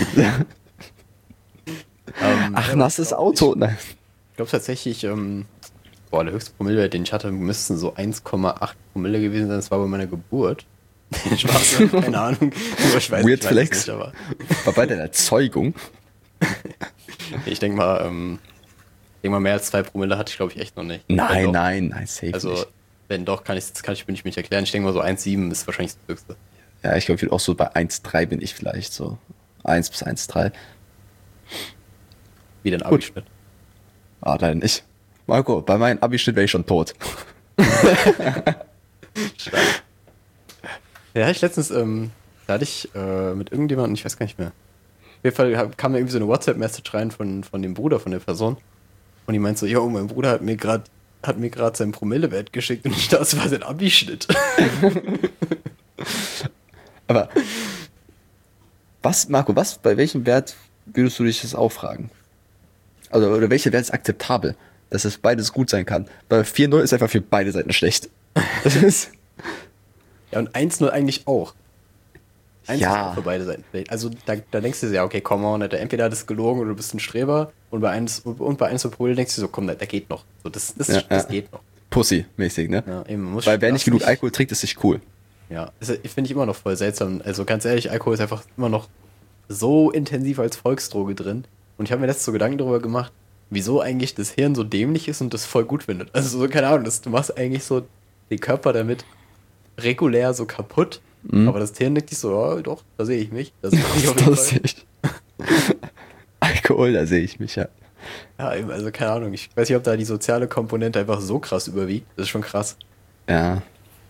ähm,
Ach,
ja,
nasses
ich glaub,
Auto. Nein.
Ich glaube tatsächlich, ähm, boah, der höchste Promille, den ich hatte, müssten so eins Komma acht Promille gewesen sein. Das war bei meiner Geburt. Spaß, keine Ahnung. Aber ich weiß,
Weird
ich weiß
Flex.
es nicht, aber
War bei deiner Zeugung.
ich denke mal, ähm, ich denk mal, mehr als zwei Promille hatte ich, glaube ich, echt noch nicht. Wenn
Nein,
doch,
nein, nein, safe
Also,
nicht.
wenn doch, kann ich, das kann ich mir nicht mich erklären. Ich denke mal, so eins Komma sieben ist wahrscheinlich das höchste.
Ja, ich glaube, ich bin auch so bei eins Komma drei bin ich vielleicht so. eins bis eins Komma drei.
Wie dein Abischnitt.
Ah, leider nicht. Marco, bei meinem Abischnitt wäre ich schon tot.
Ja, hatte ich letztens, ähm, da hatte ich äh, mit irgendjemandem, ich weiß gar nicht mehr. Auf jeden Fall hab- kam mir irgendwie so eine WhatsApp-Message rein von, von dem Bruder von der Person. Und die meint so, jo, mein Bruder hat mir gerade hat mir gerade sein Promillewert geschickt und ich dachte, das war sein Abischnitt.
Aber was, Marco, was, bei welchem Wert würdest du dich das auch fragen? Also, oder welcher Wert ist akzeptabel, dass es beides gut sein kann? Weil vier null ist einfach für beide Seiten schlecht. Das ist
Ja, und eins null eigentlich auch. eins
Ja.
ist auch für beide Seiten schlecht. Also da, da denkst du dir, ja, okay, komm on, entweder hat es gelogen oder du bist ein Streber. Und bei eins und bei eins null Promille denkst du so, komm, da, da geht noch. So, das das,
Ja,
das
ja.
geht noch.
Pussy-mäßig, ne?
Ja, eben, man muss
Weil wer nicht
darfst
genug Alkohol trinkt, ist nicht cool.
Ja, das finde ich immer noch voll seltsam. Also ganz ehrlich, Alkohol ist einfach immer noch so intensiv als Volksdroge drin. Und ich habe mir letztens so Gedanken darüber gemacht, wieso eigentlich das Hirn so dämlich ist und das voll gut findet. Also so, keine Ahnung, das, du machst eigentlich so den Körper damit regulär so kaputt.
Mhm.
Aber das Hirn denkt sich so, ja, doch, da sehe ich mich. Das sehe ich auf jeden
Das
Fall.
sehe ich. Alkohol, da sehe ich mich, ja.
Ja, eben, also keine Ahnung. Ich weiß nicht, ob da die soziale Komponente einfach so krass überwiegt. Das ist schon krass.
Ja.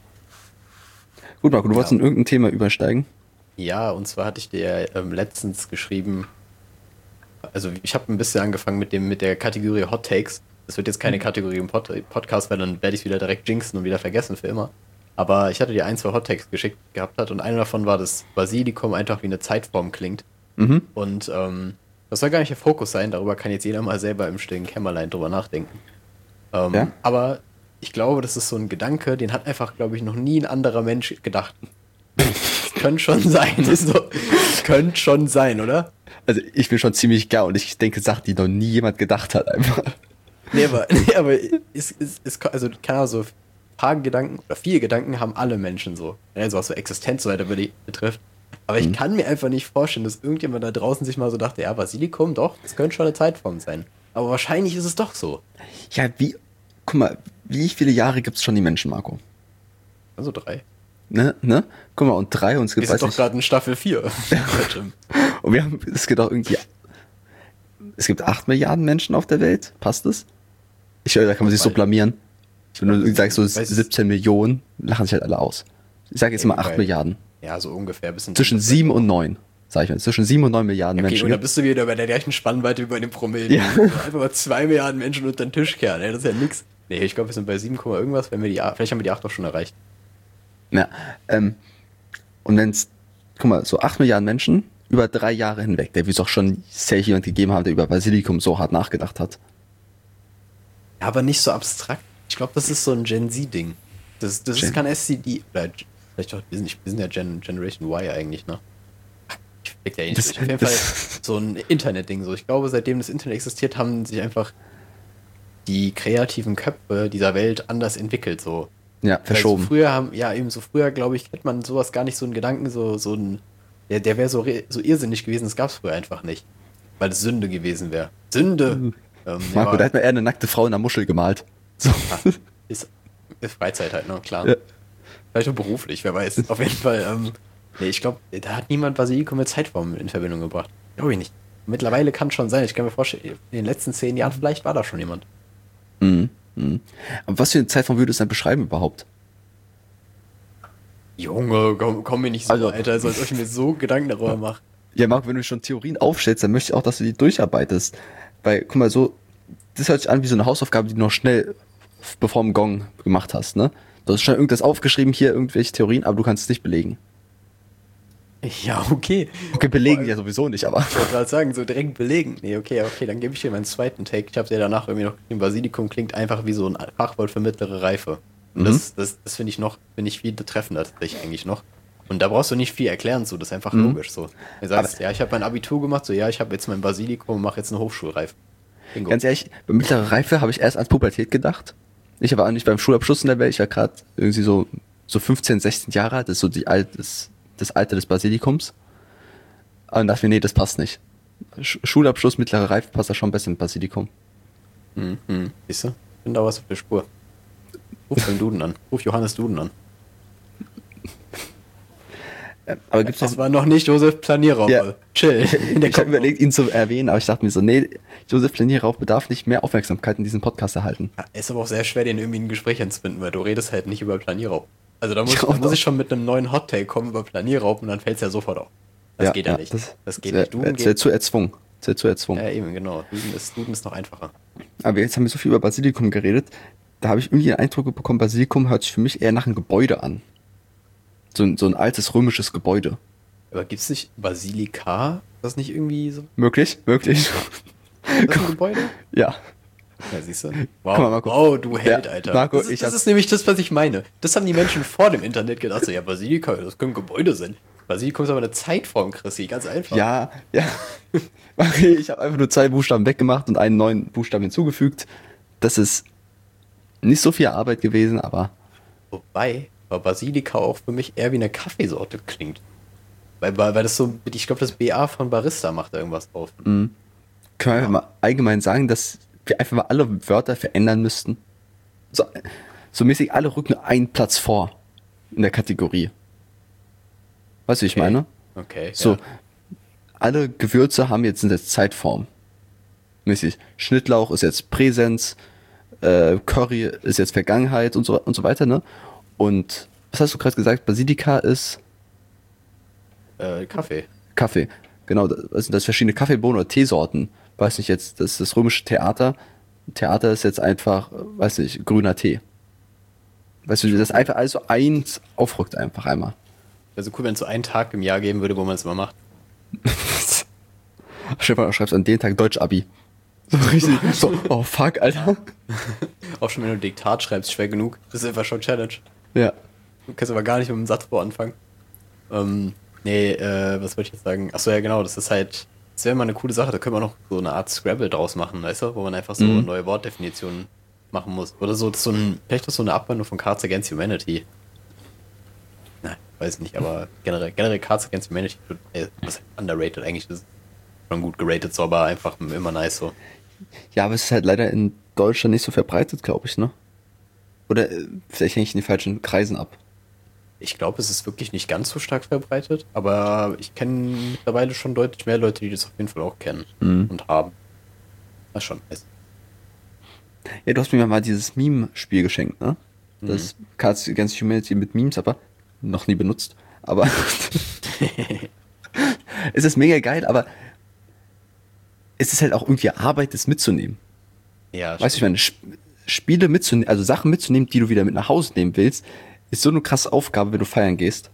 Gut, Marco, du
Ja.
wolltest in irgendein Thema übersteigen?
Ja, und zwar hatte ich dir ähm, letztens geschrieben, also ich habe ein bisschen angefangen mit dem mit der Kategorie Hot Takes. Das wird jetzt keine Kategorie im Pod Podcast, weil dann werde ich es wieder direkt jinxen und wieder vergessen für immer. Aber ich hatte dir ein, zwei Hot Takes geschickt gehabt hat und einer davon war, dass Basilikum einfach wie eine Zeitform klingt.
Mhm.
Und ähm, das soll gar nicht der Fokus sein, darüber kann jetzt jeder mal selber im stillen Kämmerlein drüber nachdenken. Ähm,
Ja?
Aber ich glaube, das ist so ein Gedanke, den hat einfach, glaube ich, noch nie ein anderer Mensch gedacht. Das könnte schon sein. Das ist so, könnte schon sein, oder?
Also ich bin schon ziemlich gar und ich denke Sachen, die noch nie jemand gedacht hat einfach.
Nee, aber, nee, aber ist, ist, ist, also keine Ahnung, so ein paar Gedanken oder viele Gedanken haben alle Menschen so. Also was so Existenz so weiter betrifft. Aber ich kann mir einfach nicht vorstellen, dass irgendjemand da draußen sich mal so dachte, ja, Basilikum, doch, das könnte schon eine Zeitform sein. Aber wahrscheinlich ist es doch so.
Ja, wie, guck mal, wie viele Jahre gibt es schon die Menschen, Marco?
Also drei.
Ne, ne? Guck mal, und drei und es
Wir
gibt,
sind
weiß
doch
nicht,
gerade in Staffel vier.
und wir haben, es gibt auch irgendwie, es gibt acht Milliarden Menschen auf der Welt, passt es? Ich höre, da kann man sich so blamieren. Wenn du sagst so
Weiß ich-
siebzehn Millionen, lachen sich halt alle aus. Ich sage jetzt mal acht
Weil-
Milliarden.
Ja, so ungefähr. Bisschen
Zwischen sieben und neun, sag ich mal. Zwischen sieben und neun Milliarden
Okay,
Menschen.
und da bist du wieder bei der gleichen Spannweite wie bei den Promillen.
Ja.
Einfach mal zwei Milliarden Menschen unter den Tisch kehren, ey, das ist ja nix. Nee, ich glaube, wir sind bei sieben, irgendwas, wenn wir die, vielleicht haben wir die acht doch schon erreicht.
Ja, ähm, und wenn es, guck mal, so acht Milliarden Menschen über drei Jahre hinweg, der wird es auch schon safe jemand gegeben haben, der über Basilikum so hart nachgedacht hat.
Ja, aber nicht so abstrakt. Ich glaube, das ist so ein Gen Z-Ding. Das, das
Gen-
ist kein S C D. Oder vielleicht auch, wir sind, nicht, wir sind ja Gen, Generation Y eigentlich, ne? Ich fick ja eh nicht.
Das-
durch. Auf jeden
das-
Fall so ein Internet-Ding. So. Ich glaube, seitdem das Internet existiert, haben sich einfach die kreativen Köpfe dieser Welt anders entwickelt. So.
Ja,
Weil
verschoben.
So früher haben, ja, eben so früher, glaube ich, hätte man sowas gar nicht so einen Gedanken, so, so ein, der, der wäre so, re- so irrsinnig gewesen, das gab es früher einfach nicht. Weil es Sünde gewesen wäre. Sünde! Ähm,
Marco,
ja,
da hat man eher eine nackte Frau in der Muschel gemalt. So.
ist, ist Freizeit halt, ne, klar.
Ja.
Vielleicht auch beruflich, wer weiß. Auf jeden Fall, ähm, nee, ich glaube, da hat niemand Basilikum mit Zeitform in Verbindung gebracht. Glaube ich nicht. Mittlerweile kann schon sein. Ich kann mir vorstellen, in den letzten zehn Jahren vielleicht war da schon jemand.
Mhm. Mhm. Aber was für eine Zeitform würde es dann beschreiben überhaupt?
Junge, komm, komm mir nicht so,
Also-
Alter, als ob ich mir so Gedanken darüber mache.
Ja, Marco, wenn du schon Theorien aufstellst, dann möchte ich auch, dass du die durcharbeitest. Weil, guck mal, so, das hört sich an wie so eine Hausaufgabe, die du noch schnell bevor dem Gong gemacht hast, ne? Du hast schon irgendwas aufgeschrieben, hier irgendwelche Theorien, aber du kannst es nicht belegen.
Ja, okay.
Okay, belegen ja sowieso nicht, aber.
Ich wollte gerade sagen, so direkt belegen. Nee, okay, okay, dann gebe ich dir meinen zweiten Take. Ich habe dir danach irgendwie noch geschrieben, Basilikum klingt einfach wie so ein Fachwort für mittlere Reife. Und
Mhm.
das, das, das finde ich noch, finde ich viel treffender tatsächlich eigentlich noch. Und da brauchst du nicht viel erklären, so, das ist einfach
Mhm.
logisch so. Du sagst, ja, ich habe mein Abitur gemacht, so, ja, ich habe jetzt mein Basilikum und mache jetzt eine Hochschulreife. Bingo.
Ganz ehrlich, bei mittlerer Reife habe ich erst ans Pubertät gedacht. Ich war nicht beim Schulabschluss in der Welt, ich war gerade irgendwie so, so fünfzehn, sechzehn Jahre alt, das ist so die Alt, das, das Alter des Basilikums. Und dachte mir, nee, das passt nicht. Sch- Schulabschluss, mittlere Reife passt da schon besser mit Basilikum.
Mhm. Mhm. Siehst du? Ich bin da was auf der Spur. Ruf den Duden an. Ruf Johannes Duden an.
Äh, Aber gibt's noch,
Das war noch nicht Josef Planierraum.
Ja.
Chill. Der
ich habe
kommt
überlegt, ihn zu erwähnen, aber ich dachte mir so, nee, Josef Planierrauch bedarf nicht mehr Aufmerksamkeit in diesem Podcast erhalten.
noch. Ja, ist aber auch sehr schwer, den irgendwie in ein Gespräch einzubinden, weil du redest halt nicht über Planierraub. Also da muss,
Ja,
da muss
doch.
ich schon mit einem neuen Hottake kommen über Planierraub und dann fällt es ja sofort auf. Das geht ja, nicht. Das, geht
wär,
nicht. Du
wär,
geht,
wär zu erzwungen. Dazu erzwungen.
Ja, eben, genau. Duden ist, Duden ist noch einfacher.
Aber jetzt haben wir so viel über Basilikum geredet. Da habe ich irgendwie den Eindruck bekommen, Basilikum hört sich für mich eher nach einem Gebäude an. So ein, so ein altes römisches Gebäude.
Aber gibt es nicht Basilika? Ist das nicht irgendwie so?
Möglich? Möglich.
Ist das ein Gebäude?
Ja.
Ja, siehst du?
Guck
Wow,
mal, Marco.
wow, du Held,
Ja,
Alter.
Marco,
das ist,
ich
das
hab-
ist nämlich das, was ich meine. Das haben die Menschen vor dem Internet gedacht. So, ja, Basilika, das können Gebäude sein. Basilikum ist aber eine Zeitform, Chrissy, ganz einfach.
Ja, ja. Okay, ich habe einfach nur zwei Buchstaben weggemacht und einen neuen Buchstaben hinzugefügt. Das ist nicht so viel Arbeit gewesen, aber
Wobei, weil Basilika auch für mich eher wie eine Kaffeesorte klingt. Weil, weil weil das so, ich glaube, das B A von Barista macht da irgendwas drauf.
können wir einfach mal allgemein sagen, dass wir einfach mal alle Wörter verändern müssten. So, so mäßig, alle rücken einen Platz vor in der Kategorie. Weißt du, wie ich
Okay.
meine?
Okay.
So,
Ja.
alle Gewürze haben jetzt eine Zeitform. Mäßig. Schnittlauch ist jetzt Präsenz, äh, Curry ist jetzt Vergangenheit und so und so weiter, ne? Und was hast du gerade gesagt? Basilika ist
Äh, Kaffee.
Kaffee. Genau, das sind das verschiedene Kaffeebohnen oder Teesorten. Weiß nicht jetzt, das ist das römische Theater. Theater ist jetzt einfach, weiß nicht, grüner Tee. Weißt du, das einfach alles so eins aufrückt einfach einmal.
Wäre so cool, wenn es so einen Tag im Jahr geben würde, wo man es immer macht.
Stell dir mal, du schreibst an den Tag Deutsch-Abi. So richtig, so, oh fuck, Alter.
Auch schon, wenn du Diktat schreibst, schwer genug. Das ist einfach schon Challenge.
Ja.
Du kannst aber gar nicht mit dem Satzbau anfangen. Ähm, nee, äh, was wollte ich jetzt sagen? Achso, ja genau, das ist halt, das wäre mal eine coole Sache, da können wir noch so eine Art Scrabble draus machen, weißt du? Wo man einfach so
Mhm.
neue Wortdefinitionen machen muss. Oder so, so ein, vielleicht auch so eine Abwandlung von Cards Against Humanity. Nein, weiß nicht, aber generell, generell Cards Against Humanity, äh, das ist underrated eigentlich, das ist schon gut geratet, so, aber einfach immer nice so.
Ja, aber es ist halt leider in Deutschland nicht so verbreitet, glaube ich, ne? Oder äh, vielleicht hänge ich in den falschen Kreisen ab.
Ich glaube, es ist wirklich nicht ganz so stark verbreitet, aber ich kenne mittlerweile schon deutlich mehr Leute, die das auf jeden Fall auch kennen
Mhm.
und haben. Das ist schon nice.
Ja, du hast mir mal dieses Meme-Spiel geschenkt, ne? Das Cards Against Humanity mit Memes, aber noch nie benutzt. Aber es ist mega geil, aber es ist halt auch irgendwie Arbeit, das mitzunehmen.
Ja,
Weißt du, ich meine, Sp Spiele mitzunehmen, also Sachen mitzunehmen, die du wieder mit nach Hause nehmen willst, ist so eine krasse Aufgabe, wenn du feiern gehst.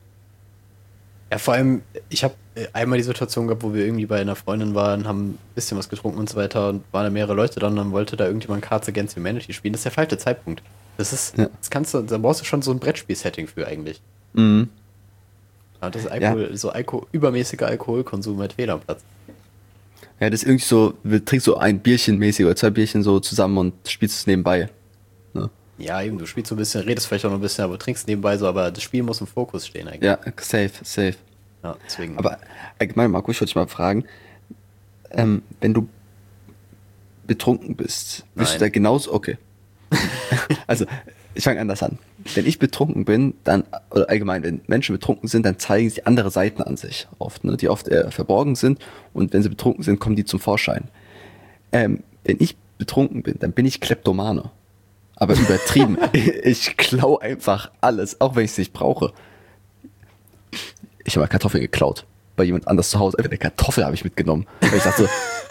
Ja, vor allem, ich habe einmal die Situation gehabt, wo wir irgendwie bei einer Freundin waren, haben ein bisschen was getrunken und so weiter und waren da mehrere Leute dann, dann wollte da irgendjemand Cards Against Humanity spielen. Das ist der falsche Zeitpunkt. Das ist,
Ja.
das kannst du, da brauchst du schon so ein Brettspiel-Setting für eigentlich.
Mhm.
Ja, das ist Alkohol, so Alko übermäßiger Alkoholkonsum mit fehl am Platz.
Ja, das ist irgendwie so, du trinkst so ein Bierchen mäßig oder zwei Bierchen so zusammen und spielst es nebenbei. Ne?
Ja, eben, du spielst so ein bisschen, redest vielleicht auch noch ein bisschen, aber trinkst nebenbei so, aber das Spiel muss im Fokus stehen eigentlich.
Ja, safe, safe.
Ja, deswegen.
Aber allgemein, Marco, ich wollte dich mal fragen, ähm, wenn du betrunken bist, bist
Nein.
du da genauso, okay. Also, ich fange anders an. Wenn ich betrunken bin, dann, oder allgemein, wenn Menschen betrunken sind, dann zeigen sie andere Seiten an sich oft, ne, die oft eher verborgen sind und wenn sie betrunken sind, kommen die zum Vorschein. Ähm, wenn ich betrunken bin, dann bin ich Kleptomane. Aber übertrieben. Ich klau einfach alles, auch wenn ich es nicht brauche. Ich habe mal Kartoffeln geklaut. Bei jemand anders zu Hause. Einfach eine Kartoffel habe ich mitgenommen. Weil ich dachte,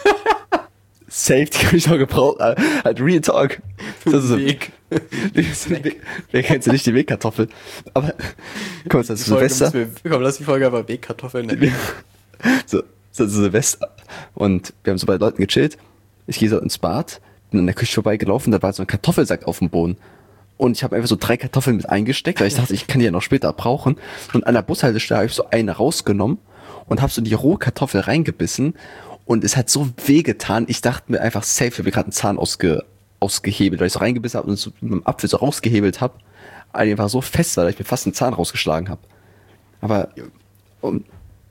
safe, die kann ich noch gebrauchen. Halt Real Talk. Das ist so,
Weg.
wer kennt sie nicht, die Wegkartoffel? Aber, guck mal, das ist Silvester.
Wir, komm, lass die Folge einfach Wegkartoffeln nennen.
So, so Silvester. Und wir haben so bei Leuten gechillt. Ich gehe so ins Bad, bin an der Küche vorbeigelaufen, da war so ein Kartoffelsack auf dem Boden. Und ich habe einfach so drei Kartoffeln mit eingesteckt, weil ich dachte, ich kann die ja noch später brauchen. Und an der Bushaltestelle habe ich so eine rausgenommen und habe so die rohe Kartoffel reingebissen. Und es hat so wehgetan. Ich dachte mir einfach, safe, ich habe mir gerade einen Zahn ausge, ausgehebelt, weil ich so reingebissen habe und so mit dem Apfel so rausgehebelt habe. Einfach so fest war, dass ich mir fast einen Zahn rausgeschlagen habe. Aber um,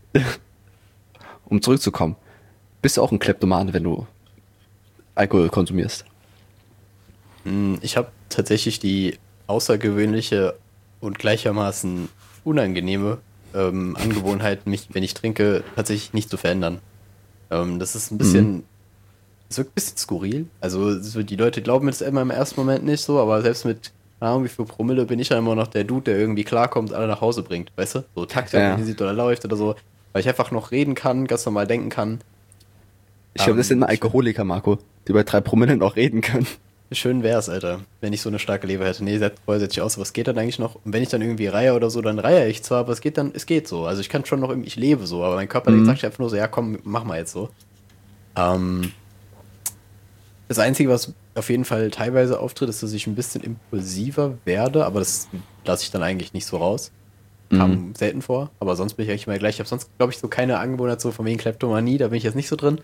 um zurückzukommen, bist du auch ein Kleptomane, wenn du Alkohol konsumierst?
Ich habe tatsächlich die außergewöhnliche und gleichermaßen unangenehme ähm, Angewohnheit, mich, wenn ich trinke, tatsächlich nicht zu verändern. Ähm, das ist ein bisschen,
Mhm.
es wirkt ein bisschen skurril. Also so die Leute glauben es immer im ersten Moment nicht so, aber selbst mit, keine Ahnung, wie viel Promille bin ich dann immer noch der Dude, der irgendwie klarkommt und alle nach Hause bringt, weißt du? So Takt
Ja.
organisiert oder läuft oder so. Weil ich einfach noch reden kann, ganz normal denken kann.
Ich glaube, das sind immer
Ähm,
Alkoholiker, Marco, die bei drei Promille noch reden können.
Schön wär's, Alter, wenn ich so eine starke Leber hätte. Nee, setz- vorher setze ich aus, was geht dann eigentlich noch? Und wenn ich dann irgendwie reihe oder so, dann reihe ich zwar, aber es geht dann, es geht so. Also ich kann schon noch irgendwie, ich lebe so, aber mein Körper
Mhm.
sagt einfach nur so, ja komm, mach mal jetzt so. Ähm, das Einzige, was auf jeden Fall teilweise auftritt, ist, dass ich ein bisschen impulsiver werde, aber das lasse ich dann eigentlich nicht so raus. Kam
Mhm.
selten vor, aber sonst bin ich eigentlich immer gleich. Ich habe sonst, glaube ich, so keine Angewohnheit so von wegen Kleptomanie, da bin ich jetzt nicht so drin.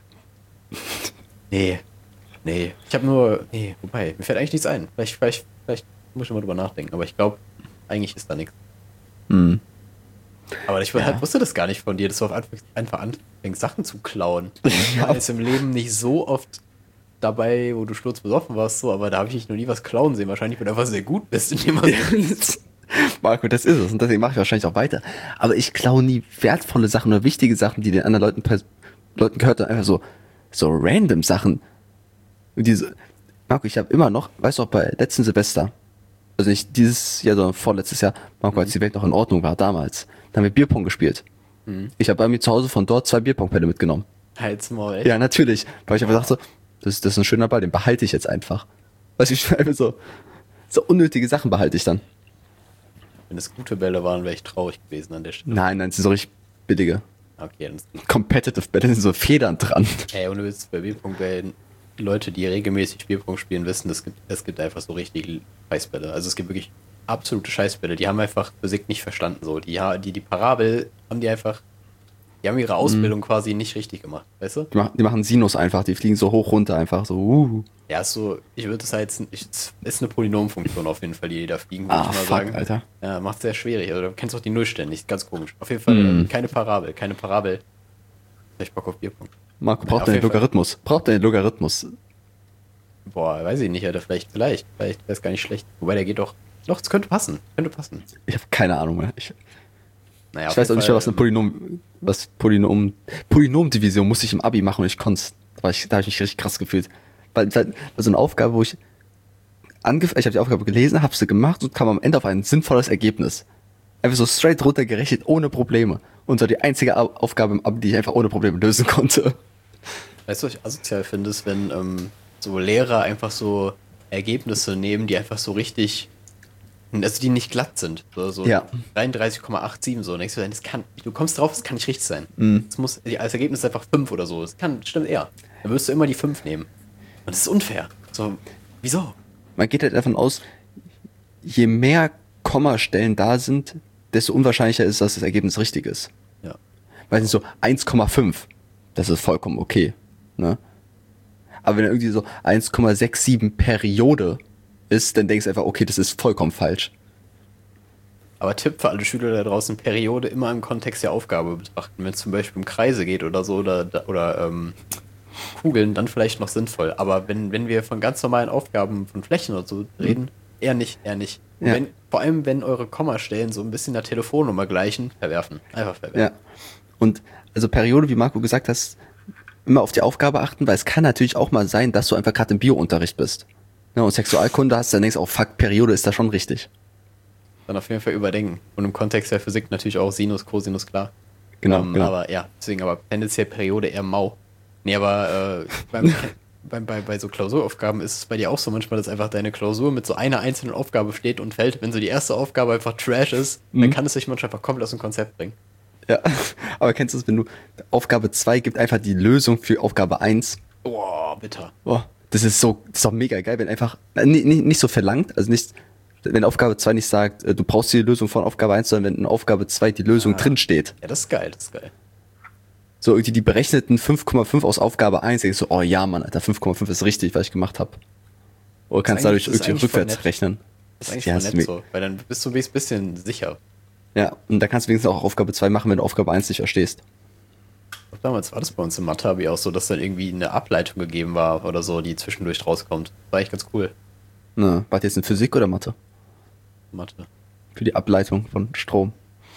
Nee, nee. Ich habe nur, nee, wobei, mir fällt eigentlich nichts ein. Vielleicht, vielleicht, vielleicht muss ich mal drüber nachdenken, aber ich glaube, eigentlich ist da nichts.
Mhm.
Aber ich
Ja.
halt wusste das gar nicht von dir, dass du auf einfach, einfach anfängst, Sachen zu klauen. Ich war
Ja.
jetzt im Leben nicht so oft dabei, wo du sturzbesoffen warst, so, aber da habe ich dich noch nie was klauen sehen. Wahrscheinlich, weil du einfach sehr gut bist in dem, was du
Marco, das ist es und deswegen mache ich wahrscheinlich auch weiter. Aber ich klaue nie wertvolle Sachen oder wichtige Sachen, die den anderen Leuten, pers- Leuten gehört, einfach so, so random Sachen. Und diese, Marco, ich habe immer noch, weißt du auch, bei letzten Silvester, also nicht dieses Jahr, sondern vorletztes Jahr, Marco, als die Welt noch in Ordnung war, damals, da haben wir Bierpong gespielt. Ich habe bei mir zu Hause von dort zwei Bierpongpläne mitgenommen.
Halsmaul, echt.
Ja, natürlich. Weil ich einfach dachte, das, das ist ein schöner Ball, den behalte ich jetzt einfach. Weißt du, ich einfach so, so unnötige Sachen behalte ich dann.
Wenn es gute Bälle waren, wäre ich traurig gewesen an der Stelle.
Nein, nein, das sind so richtig billige.
Okay, dann ist gut.
Competitive Bälle sind so Federn dran.
Ey, ohne Witz, bei Bierpunktbällen, Leute, die regelmäßig Bierpunkt spielen, wissen, es gibt, es gibt einfach so richtig Scheißbälle. Also es gibt wirklich absolute Scheißbälle. Die haben einfach Physik nicht verstanden. So, die, ha- die, die Parabel haben die einfach, die haben ihre Ausbildung quasi nicht richtig gemacht, weißt du?
Die machen, die machen Sinus einfach, die fliegen so hoch runter einfach, so, uh.
Ja, ist so, ich würde das halt, ich, es ist eine Polynomfunktion auf jeden Fall, die da fliegen, würde
Ah,
ich mal
fuck,
sagen.
Alter.
Ja, macht sehr schwierig. Also du kennst doch die Nullstellen nicht, ganz komisch. Auf jeden Fall
Mm.
äh, keine Parabel, keine Parabel. Ich Bock auf Bierpunkt.
Marco
Ja,
braucht
auf
einen
jeden Fall.
Logarithmus. Braucht einen Logarithmus.
Boah, weiß ich nicht, Alter, vielleicht, vielleicht, vielleicht wäre es gar nicht schlecht. Wobei, der geht doch, doch, es könnte passen, könnte passen.
Ich habe keine Ahnung mehr. Ich,
Naja,
ich weiß auch nicht mehr, was eine Polynom, was Polynom, Polynomdivision musste ich im Abi machen und ich konnte es. Da, war ich- da habe ich mich richtig krass gefühlt. Weil, weil weil so eine Aufgabe, wo ich angef ich habe die Aufgabe gelesen, habe sie gemacht und kam am Ende auf ein sinnvolles Ergebnis. Einfach so straight runtergerechnet, ohne Probleme. Und so die einzige Au- Aufgabe im Abi, die ich einfach ohne Probleme lösen konnte.
Weißt du, was ich asozial finde, ist, wenn ähm, so Lehrer einfach so Ergebnisse nehmen, die einfach so richtig, also die nicht glatt sind. So, so
Ja.
dreiunddreißig Komma siebenundachtzig so. Und denkst du, das kann, du kommst drauf, das kann nicht richtig sein.
Mhm.
Das muss, als Ergebnis ist einfach fünf oder so. Das kann, stimmt eher. Dann wirst du immer die fünf nehmen. Und das ist unfair. So, wieso?
Man geht halt davon aus, je mehr Kommastellen da sind, desto unwahrscheinlicher ist, dass das Ergebnis richtig ist.
Ja.
Weil so eins Komma fünf, das ist vollkommen okay. Ne? Aber wenn irgendwie so eins Komma siebenundsechzig Periode ist, dann denkst du einfach, okay, das ist vollkommen falsch.
Aber Tipp für alle Schüler da draußen, Periode immer im Kontext der Aufgabe betrachten. Wenn es zum Beispiel um Kreise geht oder so oder, oder ähm, Kugeln, dann vielleicht noch sinnvoll. Aber wenn, wenn wir von ganz normalen Aufgaben von Flächen oder so reden, eher nicht, eher nicht. Und
Ja.
wenn, vor allem, wenn eure Kommastellen so ein bisschen der Telefonnummer gleichen, verwerfen. Einfach verwerfen.
Ja. Und also Periode, wie Marco gesagt hast, immer auf die Aufgabe achten, weil es kann natürlich auch mal sein, dass du einfach gerade im Biounterricht bist. Ne, und Sexualkunde hast, dann denkst du, oh fuck, Periode ist da schon richtig.
Dann auf jeden Fall überdenken. Und im Kontext der Physik natürlich auch Sinus, Cosinus, klar.
Genau,
ähm,
genau.
Aber ja, deswegen aber tendenziell Periode eher mau. Nee, aber äh, beim, bei, bei, bei so Klausuraufgaben ist es bei dir auch so manchmal, dass einfach deine Klausur mit so einer einzelnen Aufgabe steht und fällt. Wenn so die erste Aufgabe einfach Trash ist,
Mhm.
dann kann es dich manchmal einfach komplett aus dem Konzept bringen.
Ja, aber kennst du es, wenn du Aufgabe zwei gibt einfach die Lösung für Aufgabe eins?
Boah, bitter.
Boah, das ist so, das ist doch mega geil, wenn einfach, äh, nicht, nicht, nicht so verlangt, also nicht, wenn Aufgabe zwei nicht sagt, äh, du brauchst die Lösung von Aufgabe eins, sondern wenn in Aufgabe zwei die Lösung
Ah.
drin steht.
Ja, das ist geil, das ist geil.
So irgendwie die berechneten fünf Komma fünf aus Aufgabe eins, denkst du, oh ja, Mann, Alter, fünf Komma fünf ist richtig, was ich gemacht habe. Oder kannst
eigentlich-
dadurch
das ist
irgendwie
eigentlich voll
rückwärts
nett.
rechnen.
Das ist eigentlich
Ja,
voll
ist
nett
me-
so, weil dann bist du ein bisschen sicher.
Ja, und da kannst du wenigstens auch Aufgabe zwei machen, wenn du Aufgabe eins nicht verstehst.
Und damals war das bei uns im Mathe-Abi auch so, dass dann irgendwie eine Ableitung gegeben war oder so, die zwischendurch rauskommt. War echt ganz cool.
Ne, wart ihr jetzt in Physik oder Mathe?
Mathe.
Für die Ableitung von Strom.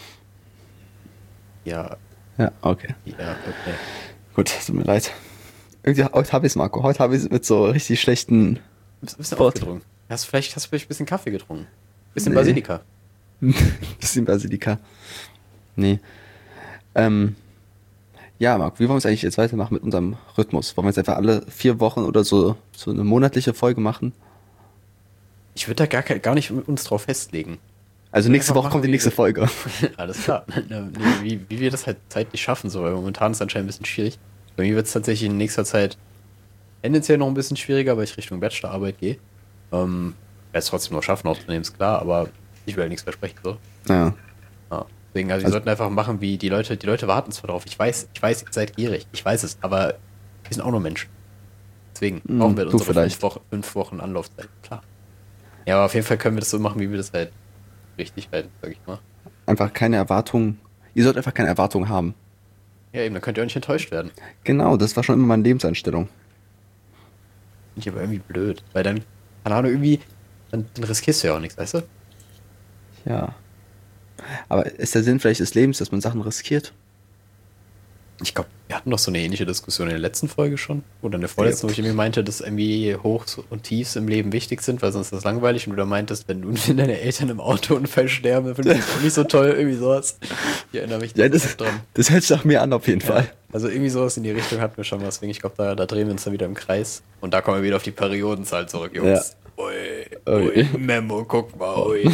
Ja,
Ja, okay.
ja, okay.
Gut, tut mir leid. Irgendwie, heute habe ich es, Marco. Heute habe ich es mit so richtig schlechten.
Bist ein bisschen
Sport.
aufgedrungen. Hast, vielleicht hast du vielleicht ein bisschen Kaffee getrunken. Bisschen
Nee.
Basilika.
bisschen Basilika. Nee. Ähm, Ja, Marc, wie wollen wir es eigentlich jetzt weitermachen mit unserem Rhythmus? Wollen wir jetzt einfach alle vier Wochen oder so, so eine monatliche Folge machen?
Ich würde da gar, ke- gar nicht mit uns drauf festlegen.
Also nächste
Einfach
Woche
machen,
kommt die
wie
nächste
wir-
Folge.
Alles klar. Ne, nee, wie, wie wir das halt zeitlich schaffen, so, weil momentan ist es anscheinend ein bisschen schwierig. Bei mir wird es tatsächlich in nächster Zeit tendenziell noch ein bisschen schwieriger, weil ich Richtung Bachelorarbeit gehe. Ähm, werde es trotzdem noch schaffen, aufzunehmen, ist klar, aber ich will halt nichts versprechen, so.
Ja.
Ja. Deswegen, also, wir
Also-
sollten einfach machen, wie die Leute, die Leute warten zwar drauf. Ich weiß, ich weiß, ihr seid gierig. Ich weiß es, aber wir sind auch nur Menschen. Deswegen
Hm,
brauchen wir
du
unsere
vielleicht.
fünf Wochen, fünf Wochen Anlaufzeit. Klar. Ja, aber auf jeden Fall können wir das so machen, wie wir das halt richtig halten, sag ich mal.
Einfach keine Erwartungen. Ihr sollt einfach keine Erwartungen haben.
Ja, eben, dann könnt ihr auch nicht enttäuscht werden.
Genau, das war schon immer meine Lebenseinstellung.
Finde ich aber irgendwie blöd. Weil dann, keine Ahnung, irgendwie, dann, dann riskierst du ja auch nichts, weißt du?
Ja. Aber ist der Sinn vielleicht des Lebens, dass man Sachen riskiert?
Ich glaube, wir hatten doch so eine ähnliche Diskussion in der letzten Folge schon. Oder in der vorletzten, wo ich irgendwie meinte, dass irgendwie Hochs und Tiefs im Leben wichtig sind, weil sonst ist das langweilig. Und du da meintest, wenn du wenn deine Eltern im Autounfall sterben, finde ich das auch nicht so toll, irgendwie sowas. Ich erinnere mich
Ja,
da
das,
auch dran.
das hört sich nach mir an, auf jeden Fall.
Also irgendwie sowas in die Richtung hatten wir schon mal. Deswegen, ich glaube, da, da drehen wir uns dann wieder im Kreis. Und da kommen wir wieder auf die Periodenzahl zurück, Jungs. Ui,
Ui.
ui, Memo, guck mal, ui.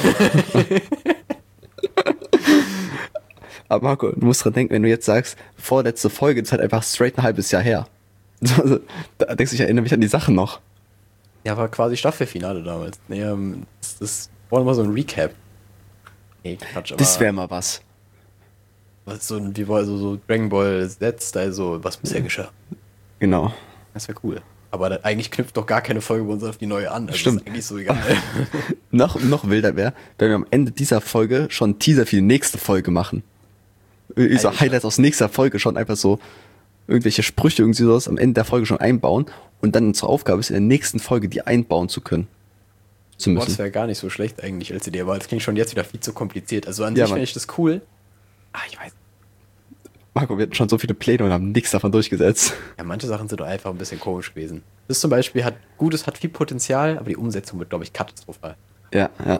Aber Marco, du musst dran denken, wenn du jetzt sagst, vorletzte Folge, das ist halt einfach straight ein halbes Jahr her. Also, da denkst du, ich erinnere mich an die Sachen noch.
Ja, war quasi Staffelfinale damals. Nee, ähm, das, das war mal so ein Recap. Nee, Quatsch, aber
Das wäre mal was.
was so ein, wie war also so Dragon Ball Z, also was bisher geschah.
Genau.
Das wäre cool. Aber da, eigentlich knüpft doch gar keine Folge bei uns auf die neue an. Also
Stimmt.
Ist eigentlich so egal.
Noch, noch wilder wäre, wenn wir am Ende dieser Folge schon einen Teaser für die nächste Folge machen. Irgendwie So
Alter.
Highlights aus nächster Folge schon einfach so irgendwelche Sprüche irgendwie sowas am Ende der Folge schon einbauen und dann unsere Aufgabe ist, in der nächsten Folge die einbauen zu können. Zu
Boah, das
müssen.
wäre gar nicht so schlecht eigentlich als Idee, aber das klingt schon jetzt wieder viel zu kompliziert. Also an
Ja,
sich
Mann.
finde ich das cool. Ah, ich weiß.
Marco, wir hatten schon so viele Pläne und haben nichts davon durchgesetzt.
Ja, manche Sachen sind doch einfach ein bisschen komisch gewesen. Das zum Beispiel hat, gut, es hat viel Potenzial, aber die Umsetzung wird, glaube ich, katastrophal.
Ja, ja.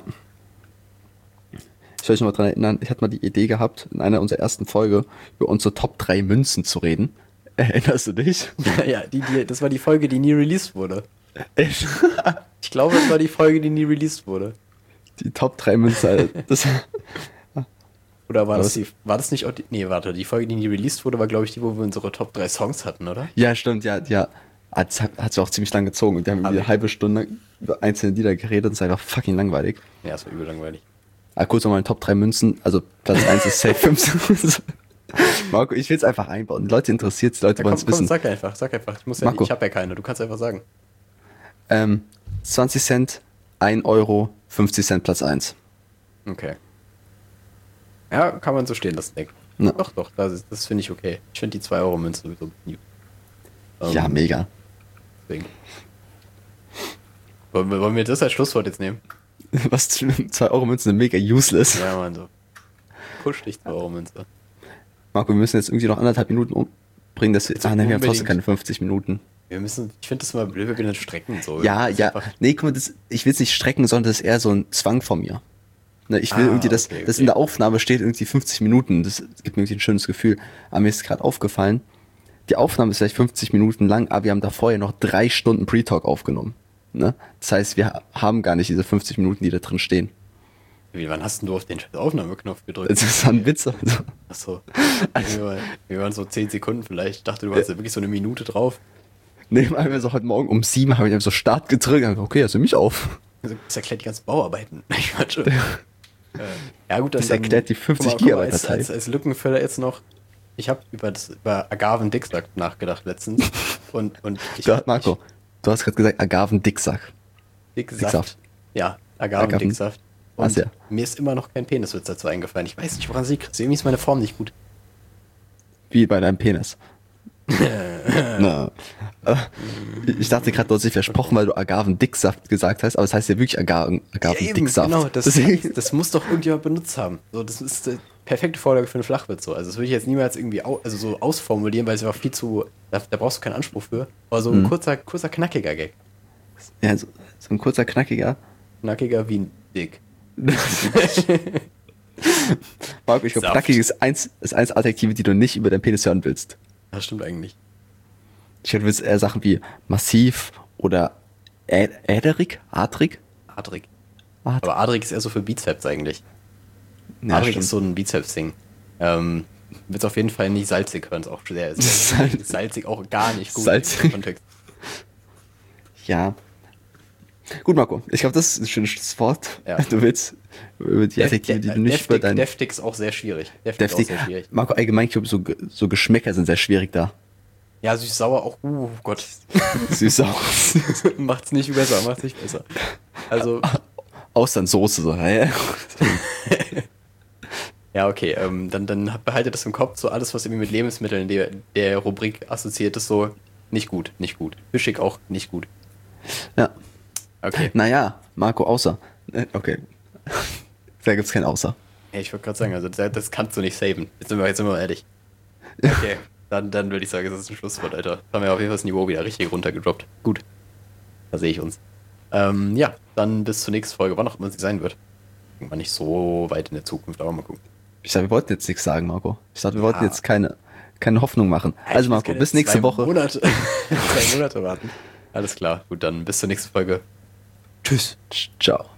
Ich soll mich noch mal dran erinnern, ich hatte mal die Idee gehabt, in einer unserer ersten Folge über unsere Top drei Münzen zu reden. Erinnerst du dich?
ja, die, die, das war die Folge, die nie released wurde.
Echt?
Ich glaube, das war die Folge, die nie released wurde.
Die Top drei Münzen, Alter. Das,
Oder war das
Was?
die, war das nicht auch die, nee, warte, die Folge, die nie released wurde, war, glaube ich, die, wo wir unsere Top drei Songs hatten, oder?
ja, stimmt, ja, ja. Ah, Das hat, hat sich auch ziemlich lang gezogen. Und wir haben irgendwie
Aber-
eine halbe Stunde über einzelne Lieder geredet und es ist einfach fucking langweilig.
Ja, das war übel langweilig.
Ah, kurz nochmal in Top drei Münzen. Also Platz eins ist Safe fünf. Marco, ich will es einfach einbauen. Die Leute interessiert die Leute
Ja,
wollen
komm,
es
komm,
wissen.
sag einfach, sag einfach. Ich muss ja,
Marco.
ich habe ja keine, du kannst einfach sagen.
Ähm, zwanzig Cent, ein Euro, fünfzig Cent Platz eins.
Okay. Ja, kann man so stehen lassen, denke ich.
Ja.
Doch, doch, das, ist- das finde ich okay. Ich finde die zwei Euro Münze sowieso new. Ähm,
Ja, mega.
Deswegen. Wollen wir, wollen wir das als Schlusswort jetzt nehmen?
Was zwei Euro Münzen sind mega useless.
Ja, Mann, so. Push dich zwei Euro Münze.
Marco, wir müssen jetzt irgendwie noch anderthalb Minuten umbringen, dass wir, ah, nein, wir haben trotzdem
Unbedingt.
keine fünfzig Minuten.
Wir müssen, ich finde das immer blöd, wir den strecken so.
Ja,
Das ist
ja,
einfach-
nee, guck mal, das, ich will es nicht strecken, sondern das ist eher so ein Zwang von mir. Ne, ich will
Ah,
irgendwie, dass,
okay,
dass
okay.
in der Aufnahme steht irgendwie fünfzig Minuten. Das gibt mir irgendwie ein schönes Gefühl. Aber mir ist gerade aufgefallen, die Aufnahme ist vielleicht fünfzig Minuten lang, aber wir haben davor ja noch drei Stunden Pre-Talk aufgenommen. Ne? Das heißt, wir ha- haben gar nicht diese fünfzig Minuten, die da drin stehen.
Wie, wann hast denn du auf den Aufnahmeknopf gedrückt?
Das ist ein Witz. Also,
Achso. Wir, waren- wir waren so zehn Sekunden vielleicht. Ich dachte, du hast ja wirklich so eine Minute drauf.
nee, mal wir so heute Morgen um sieben habe ich einfach so Start gedrückt und gesagt, okay, hast du mich auf.
Also, das erklärt die ganzen Bauarbeiten. Ich war schon. Äh, ja, gut, dann
Das erklärt die fünfzig
guck mal, guck mal,
Gigabyte
als,
Datei.
als, als Lückenfüller jetzt noch. Ich habe über, das- über Agaven-Dicksack nachgedacht letztens. Und, und ich,
Du, Marco, du hast gerade gesagt, Agaven-Dicksack.
ich, Dicksaft.
Dicksaft.
Ja, Agaven-Dicksaft. Und
Ach ja.
mir ist immer noch kein Peniswitz dazu eingefallen. Ich weiß nicht, woran sie liegt. Irgendwie ist meine Form nicht gut.
Wie bei deinem Penis. Na. Äh, Ich dachte gerade, du hast dich versprochen, weil du Agaven-Dicksaft gesagt hast, aber es heißt ja wirklich Agaven- Agaven-Dicksaft.
genau, das,
Deswegen-
das muss doch irgendjemand benutzt haben. So, das ist die perfekte Vorlage für einen Flachwitz. So. Also das würde ich jetzt niemals irgendwie au, also so ausformulieren, weil es einfach viel zu, da, da brauchst du keinen Anspruch für. Aber so ein
Mhm.
kurzer, kurzer, knackiger Gag.
Ja, so, so ein kurzer, knackiger.
Knackiger wie ein Dick.
Marco, ich glaube,
Saft.
knackig ist eins, ist eins Adjektive, die du nicht über deinen Penis hören willst.
Das stimmt eigentlich.
Ich glaube, du willst eher Sachen wie massiv oder ä- äderig, adrig.
Adrig.
Adrig.
Aber Adrig ist eher so für Bizeps eigentlich.
Ja,
Adrig
stimmt.
ist so ein Bizeps-Ding. Ähm, wird auf jeden Fall nicht salzig hören, ist auch sehr, sehr
Salzig.
salzig, auch gar nicht gut
Salzig.
im Kontext.
Ja. Gut, Marco, ich glaube, das ist ein schönes Wort.
Ja.
Du willst über die Adjektive, die du nicht über
deftig,
dein...
deftig ist auch sehr schwierig. Deftig,
Deftig.
Ist auch sehr schwierig.
Marco, allgemein, ich glaube, so, Ge- so Geschmäcker sind sehr schwierig da.
Ja, süß-sauer auch, uh Gott,
Süß-sauer.
macht's nicht besser, macht's nicht besser. Also,
Austernsoße, so, hä?
ja, okay, ähm, dann, dann behaltet das im Kopf, so alles, was irgendwie mit Lebensmitteln der, der Rubrik assoziiert ist, so nicht gut, nicht gut. Fischig auch nicht gut.
Ja.
Okay.
Naja, Marco, außer. Äh, Okay. Da gibt's kein Außer.
Hey, ich wollte gerade sagen, also das, das kannst du nicht saven. Jetzt sind wir, jetzt sind wir mal ehrlich. Okay, dann, dann würde ich sagen, das ist ein Schlusswort, Alter. Da haben wir auf jeden Fall das Niveau wieder richtig runtergedroppt. Gut. Da sehe ich uns. Ähm, ja, dann bis zur nächsten Folge, wann auch immer sie sein wird. Irgendwann nicht so weit in der Zukunft, aber mal gucken.
Ich sag, wir wollten jetzt nichts sagen, Marco. Ich sag, wir wollten
Ja.
jetzt keine, keine Hoffnung machen. Also,
Ich
Marco,
muss keine
bis nächste
zwei
Woche.
Monate, zwei Monate warten. Alles klar, gut, dann bis zur nächsten Folge.
Tschüss. Ciao.